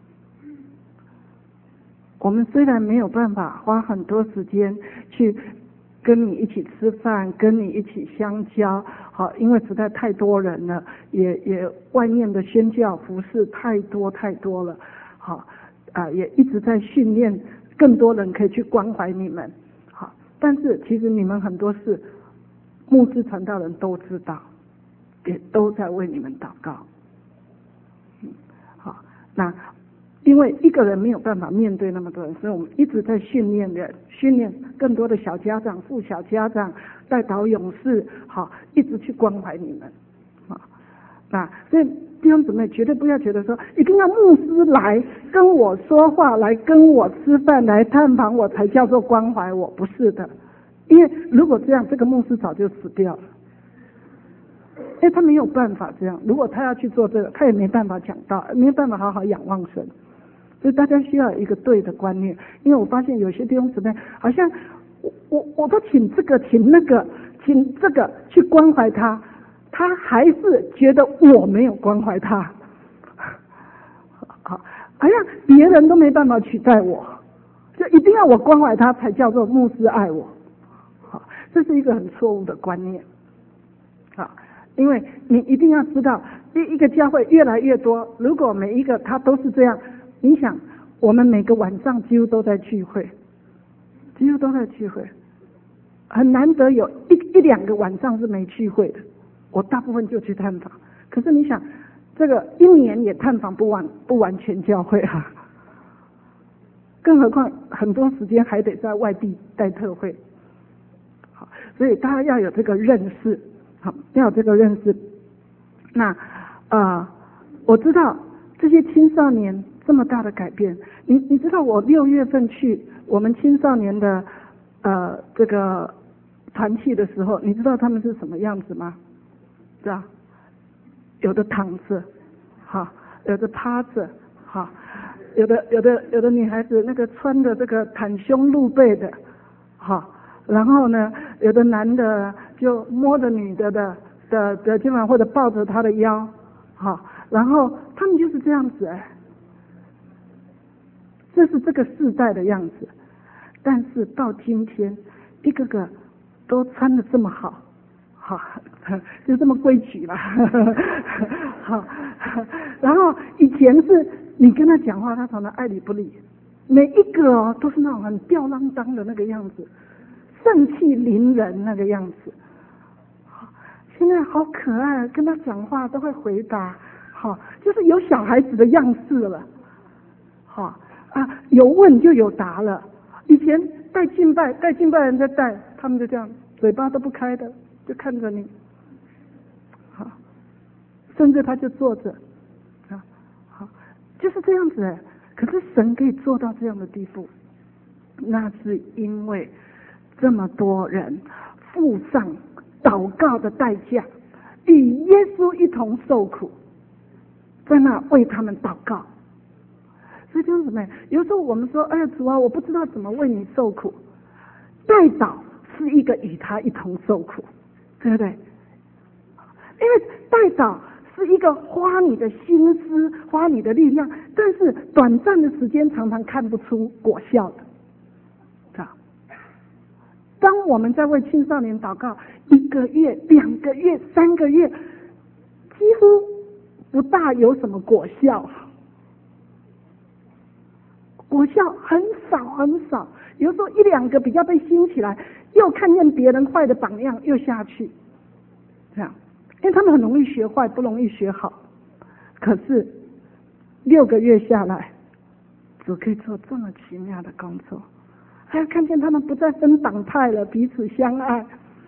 Speaker 1: 我们虽然没有办法花很多时间去跟你一起吃饭，跟你一起相交，因为实在太多人了，也外面的宣教服事太多了，也一直在训练更多人可以去关怀你们。但是其实你们很多事牧师传道人都知道，也都在为你们祷告。那因为一个人没有办法面对那么多人，所以我们一直在训练更多的小家长、副小家长、代祷勇士，一直去关怀你们。 所以弟兄姊妹绝对不要觉得说一定要牧师来跟我说话，来跟我吃饭，来探访我才叫做关怀我，不是的。因为如果这样，这个牧师早就死掉了。他没有办法这样，如果他要去做这个，他也没办法讲道，没有办法好好仰望神。所以大家需要有一个对的观念。因为我发现有些弟兄姊妹好像我都请这个请那个请这个去关怀他，他还是觉得我没有关怀他，好像别人都没办法取代我，就一定要我关怀他才叫做牧师爱我。好，这是一个很错误的观念。好，因为你一定要知道，一个教会越来越多，如果每一个他都是这样，你想我们每个晚上几乎都在聚会，很难得有一两个晚上是没聚会的，我大部分就去探访。可是你想，这个一年也探访不完全教会啊，更何况很多时间还得在外地带特会。好，所以大家要有这个认识，好，要有这个认识。那我知道这些青少年这么大的改变，你知道我6月份去我们青少年的这个团契的时候，你知道他们是什么样子吗？是吧？有的躺着，好，有的趴着，好，有的女孩子那个穿的这个袒胸露背的，好，然后呢，有的男的就摸着女的的肩膀或者抱着她的腰，好，然后他们就是这样子这是这个世代的样子。但是到今天，一个个都穿得这么好，就这么规矩了，好，然后以前是你跟他讲话，他常常爱理不理，每一个都是那种很吊郎当的那个样子，盛气凌人那个样子。现在好可爱，跟他讲话都会回答，好，就是有小孩子的样式了，好有问就有答了。以前带敬拜人在带，他们就这样嘴巴都不开的，就看着你，好，甚至他就坐着，好，就是这样子可是神可以做到这样的地步，那是因为这么多人付上祷告的代价，与耶稣一同受苦，在那为他们祷告。所以弟兄姊妹，有时候我们说，哎呀主啊，我不知道怎么为你受苦。代祷是一个与他一同受苦，对不对？因为代祷是一个花你的心思、花你的力量，但是短暂的时间常常看不出果效的。当我们在为青少年祷告1个月、2个月、3个月，几乎不大有什么果效。果效很少，有时候1、2个比较被兴起来，又看见别人坏的榜样又下去，这样，因为他们很容易学坏，不容易学好。可是6个月下来，主可以做这么奇妙的工作，还要看见他们不再分党派了，彼此相爱。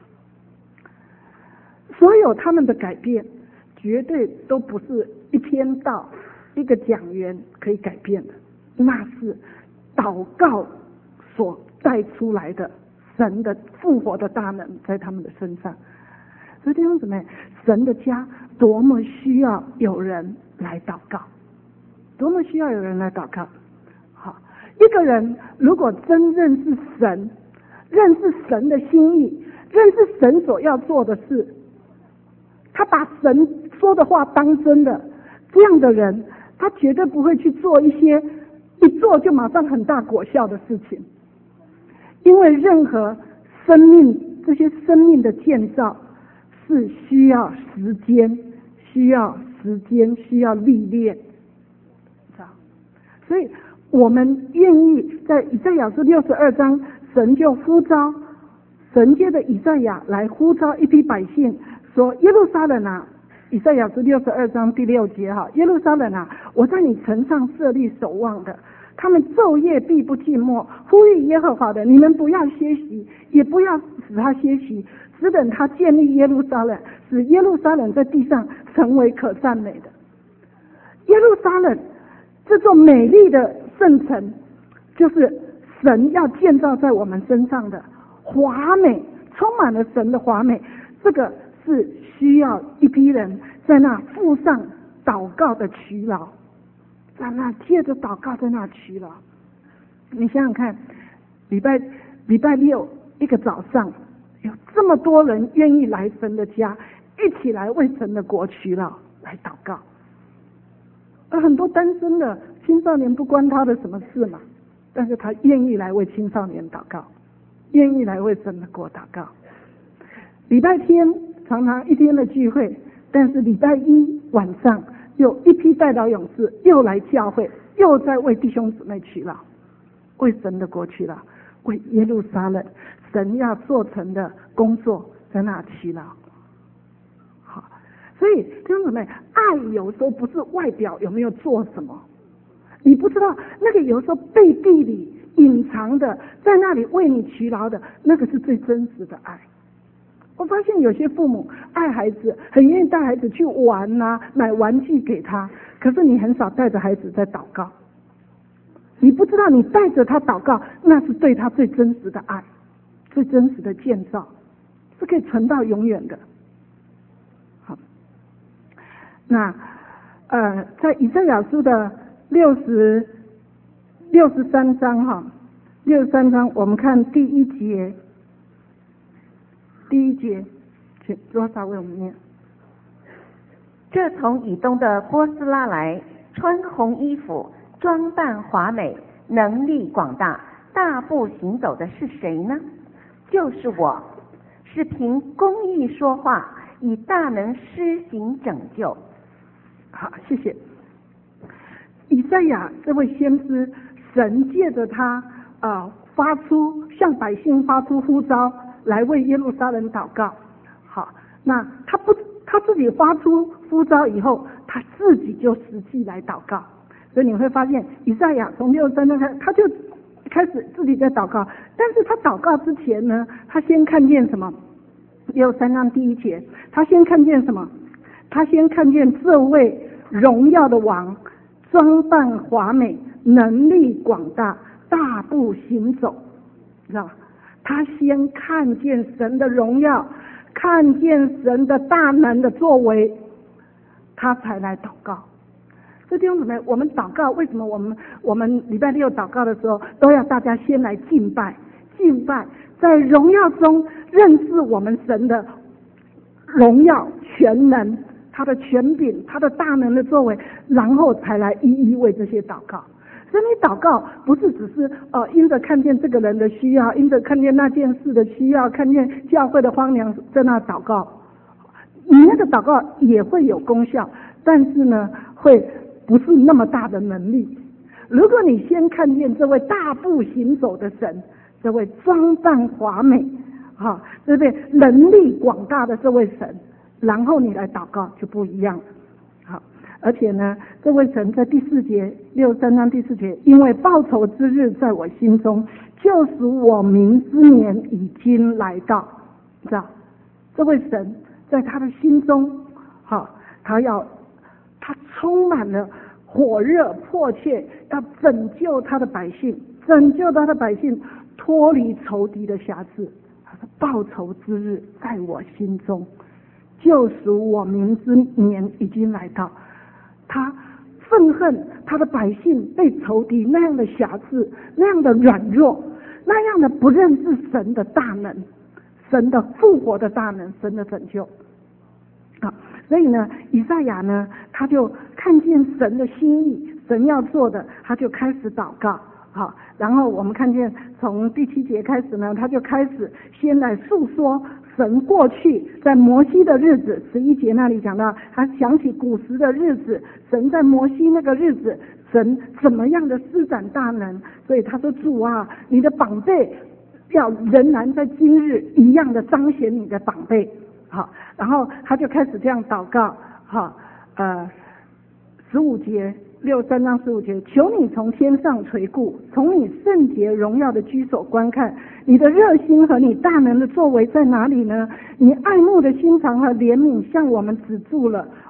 Speaker 1: 所有他们的改变，绝对都不是一篇道、一个讲员可以改变的。那是祷告所带出来的神的复活的大能在他们的身上。所以弟兄姊妹，神的家多么需要有人来祷告，多么需要有人来祷告。好，一个人如果真认识神，认识神的心意，认识神所要做的事，他把神说的话当真的，这样的人他绝对不会去做一些一做就马上很大果效的事情。因为任何生命，这些生命的建造是需要时间，需要历练。所以我们愿意在以赛亚书62章，神就呼召，神借着以赛亚来呼召一批百姓，说耶路撒冷啊，以赛亚书62章第6节耶路撒冷啊，我在你城上设立守望的，他们昼夜必不寂寞，呼吁耶和华的，你们不要歇息，也不要使他歇息，只等他建立耶路撒冷，使耶路撒冷在地上成为可赞美的。耶路撒冷这座美丽的圣城，就是神要建造在我们身上的华美，充满了神的华美。这个是需要一批人在那付上祷告的劬劳，在那借着祷告在那劬劳。你想想看，礼拜六一个早上，有这么多人愿意来神的家，一起来为神的国劬劳，来祷告。而很多单身的青少年不关他的什么事嘛，但是他愿意来为青少年祷告，愿意来为神的国祷告。礼拜天常常一天的聚会，但是礼拜一晚上有一批代祷勇士又来教会，又在为弟兄姊妹劬劳，为神的国劬劳，为耶路撒冷神要做成的工作在那劬劳。好，所以弟兄姊妹，爱有时候不是外表有没有做什么，你不知道那个有时候背地里隐藏的，在那里为你劬劳的，那个是最真实的爱。我发现有些父母爱孩子，很愿意带孩子去玩啊，买玩具给他，可是你很少带着孩子在祷告。你不知道你带着他祷告，那是对他最真实的爱，最真实的建造，是可以存到永远的。好，那在以赛亚书的63章哈，63章我们看第一节，请多少为我们念。
Speaker 2: 这从以东的波斯拉来，穿红衣服，装扮华美，能力广大，大步行走的是谁呢？就是我，是凭公义说话，以大能施行拯救。
Speaker 1: 好，谢谢。以赛亚这位先知，神借着他发出向百姓发出呼召，来为耶路撒冷祷告。好，那他自己发出呼召以后，他自己就实际来祷告。所以你会发现，以赛亚从63章开，他就开始自己在祷告。但是他祷告之前呢，他先看见什么？63章第1节，他先看见什么？他先看见这位荣耀的王，装扮华美，能力广大，大步行走，知道吧？他先看见神的荣耀，看见神的大能的作为，他才来祷告。这弟兄姊妹，我们祷告，为什么我们礼拜六祷告的时候，都要大家先来敬拜，在荣耀中认识我们神的荣耀全能，他的权柄，他的大能的作为，然后才来一一为这些祷告。所以你祷告不是只是因着看见这个人的需要，因着看见那件事的需要，看见教会的荒凉在那祷告，你那个祷告也会有功效，但是呢，会不是那么大的能力。如果你先看见这位大步行走的神，这位装扮华美这位能力广大的这位神，然后你来祷告就不一样了。好，而且呢，这位神在第4节，63章第4节，因为报仇之日在我心中，救赎我民之年已经来到。知道这位神在他的心中，他充满了火热迫切，要拯救他的百姓，脱离仇敌的辖制。他说报仇之日在我心中，救赎我民之年已经来到。他愤恨他的百姓被仇敌那样的辖制，那样的软弱，那样的不认识神的大能，神的复活的大能，神的拯救。所以呢，以赛亚呢，他就看见神的心意，神要做的，他就开始祷告。好，然后我们看见从第7节开始呢，他就开始先来诉说神过去在摩西的日子，11节那里讲到，他想起古时的日子，神在摩西那个日子，神怎么样的施展大能。所以他说，主啊，你的榜贝要仍然在今日一样的彰显你的榜贝。好，然后他就开始这样祷告。好，15节，63章15节，求你从天上垂顾，从你圣洁荣耀的居所观看，你的热心和你大能的作为在哪里呢？你爱慕的心肠和怜悯向我们止住了。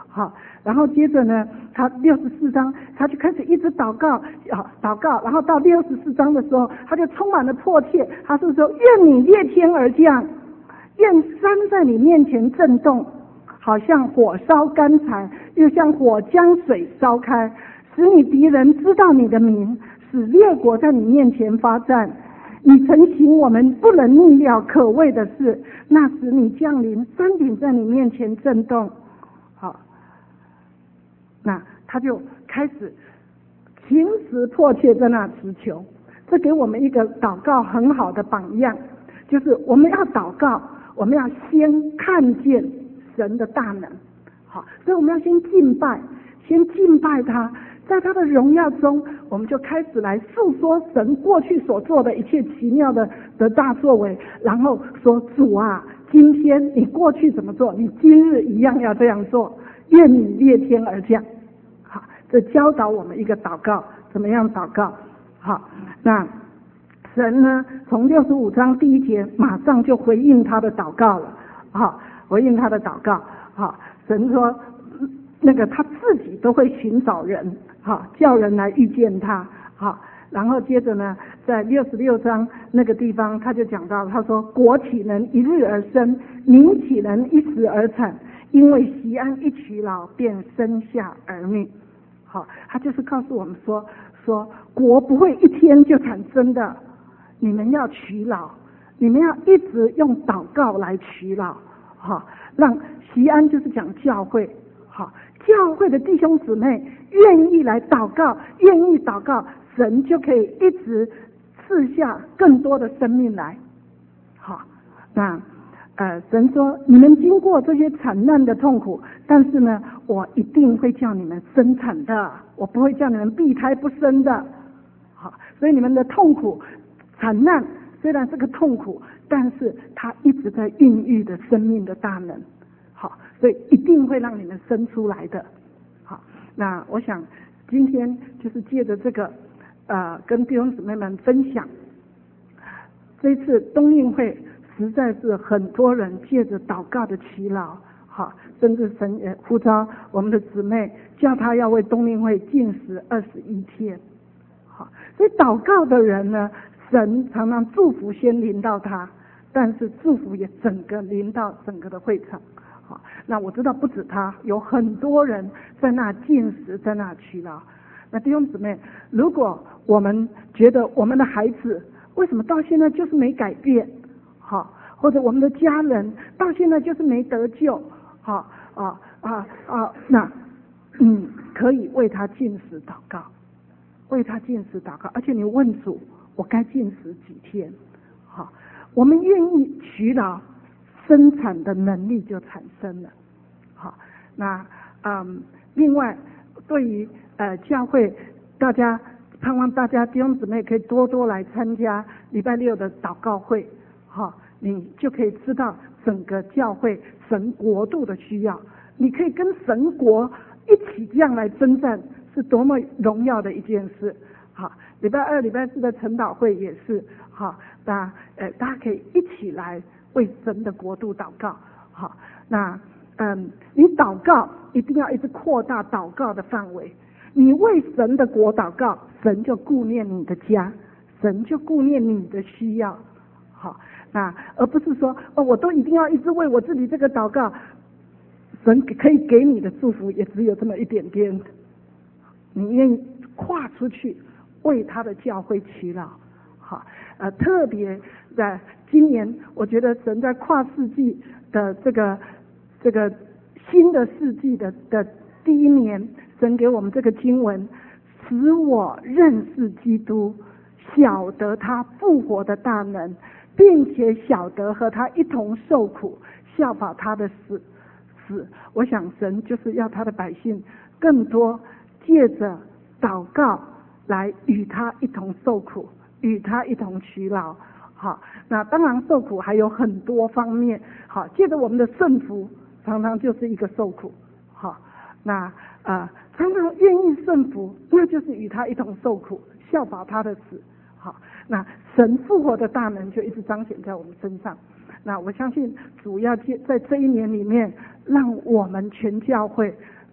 Speaker 1: 好，然后接着呢，他64章他就开始一直祷告，祷告，然后到64章的时候，他就充满了迫切，他是说：愿你裂天而降，愿山在你面前震动，好像火烧干柴，又像火将水烧开，使你敌人知道你的名，使列国在你面前发战。你曾行我们不能逆料可畏的事，那时你降临，山顶在你面前震动。好，那他就开始情时迫切在那祈求，这给我们一个祷告很好的榜样，就是我们要祷告，我们要先看见神的大能。好，所以我们要先敬拜他，在他的荣耀中，我们就开始来诉说神过去所做的一切奇妙的大作为，然后说：主啊，今天你过去怎么做，你今日一样要这样做，愿你裂天而降。好，这教导我们一个祷告，怎么样祷告。好，那神呢，从65章第1节马上就回应他的祷告了。好，回应他的祷告。好，神说那个他自己都会寻找人，好，叫人来遇见他。好，然后接着呢，在66章那个地方他就讲到，他说：国岂能一日而生，民岂能一时而产？因为锡安一娶老，便生下儿女。好，他就是告诉我们说国不会一天就产生的，你们要娶老，你们要一直用祷告来娶老。好，让锡安就是讲教会。好，教会的弟兄姊妹愿意来祷告，神就可以一直赐下更多的生命来。好，那神说：你们经过这些惨难的痛苦，但是呢，我一定会叫你们生产的，我不会叫你们闭胎不生的。好，所以你们的痛苦惨难虽然是个痛苦，但是它一直在孕育的生命的大能。好，所以一定会让你们生出来的。好，那我想今天就是借着这个跟弟兄姊妹们分享，这次冬令会实在是很多人借着祷告的祈祷，好，甚至神也呼召我们的姊妹，叫他要为冬令会禁食21天。好，所以祷告的人呢，神常常祝福先临到他，但是祝福也整个临到整个的会场。好，那我知道不止他，有很多人在那禁食，在那祈祷。那弟兄姊妹，如果我们觉得我们的孩子为什么到现在就是没改变，好，或者我们的家人到现在就是没得救，好那可以为他禁食祷告，而且你问主，我该禁食几天？好，我们愿意祈祷，生产的能力就产生了。好，那另外对于教会，大家盼望大家弟兄姊妹可以多多来参加礼拜6的祷告会。好，你就可以知道整个教会神国度的需要，你可以跟神国一起这样来征战，是多么荣耀的一件事。好，礼拜2、礼拜4的晨祷会也是。好，大家可以一起来为神的国度祷告。好，那你祷告一定要一直扩大祷告的范围。你为神的国祷告，神就顾念你的家，神就顾念你的需要。好，那而不是说我都一定要一直为我自己这个祷告，神可以给你的祝福也只有这么一点点。你愿意跨出去为他的教会祈祷。好，特别在今年，我觉得神在跨世纪的这个新的世纪的第1年，神给我们这个经文，使我认识基督，晓得他复活的大能，并且晓得和他一同受苦，效法他的死。我想神就是要他的百姓更多借着祷告来与他一同受苦，与他一同取劳。好，那当然受苦还有很多方面。好，借着我们的顺服，常常就是一个受苦。好，那常常愿意顺服，那就是与他一同受苦，效法他的死。好，那神复活的大能就一直彰显在我们身上。那我相信主要在这1年里面，让我们全教会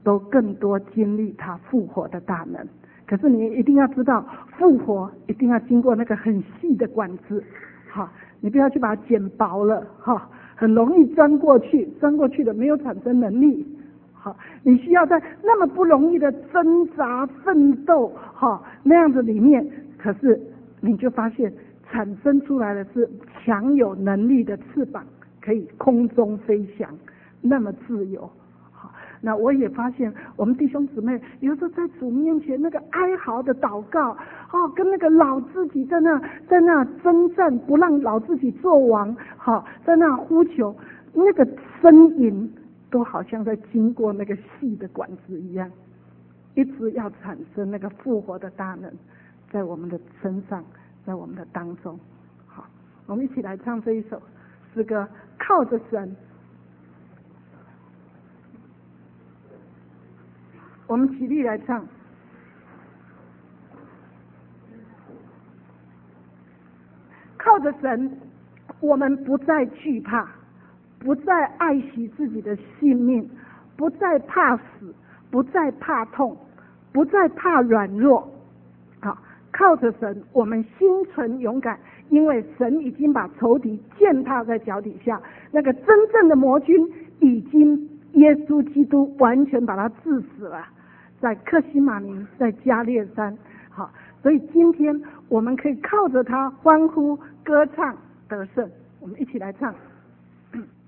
Speaker 1: 都更多经历他复活的大能。可是你一定要知道，复活一定要经过那个很细的管子，好，你不要去把它剪薄了，哈，很容易钻过去的没有产生能力。好，你需要在那么不容易的挣扎奋斗，哈，那样子里面，可是你就发现产生出来的是强有能力的翅膀，可以空中飞翔，那么自由。那我也发现我们弟兄姊妹有时候在主面前那个哀嚎的祷告，跟那个老自己在那征战，不让老自己做王，在那呼求，那个呻吟都好像在经过那个细的管子一样，一直要产生那个复活的大能在我们的身上，在我们的当中。好，我们一起来唱这一首诗歌，靠着神。我们起立来唱。靠着神，我们不再惧怕，不再爱惜自己的性命，不再怕死，不再怕痛，不再怕软弱。好，靠着神，我们心存勇敢，因为神已经把仇敌践踏在脚底下，那个真正的魔君已经耶稣基督完全把他治死了。在克西马尼，在加略山，好，所以今天我们可以靠着他欢呼歌唱得胜。我们一起来唱。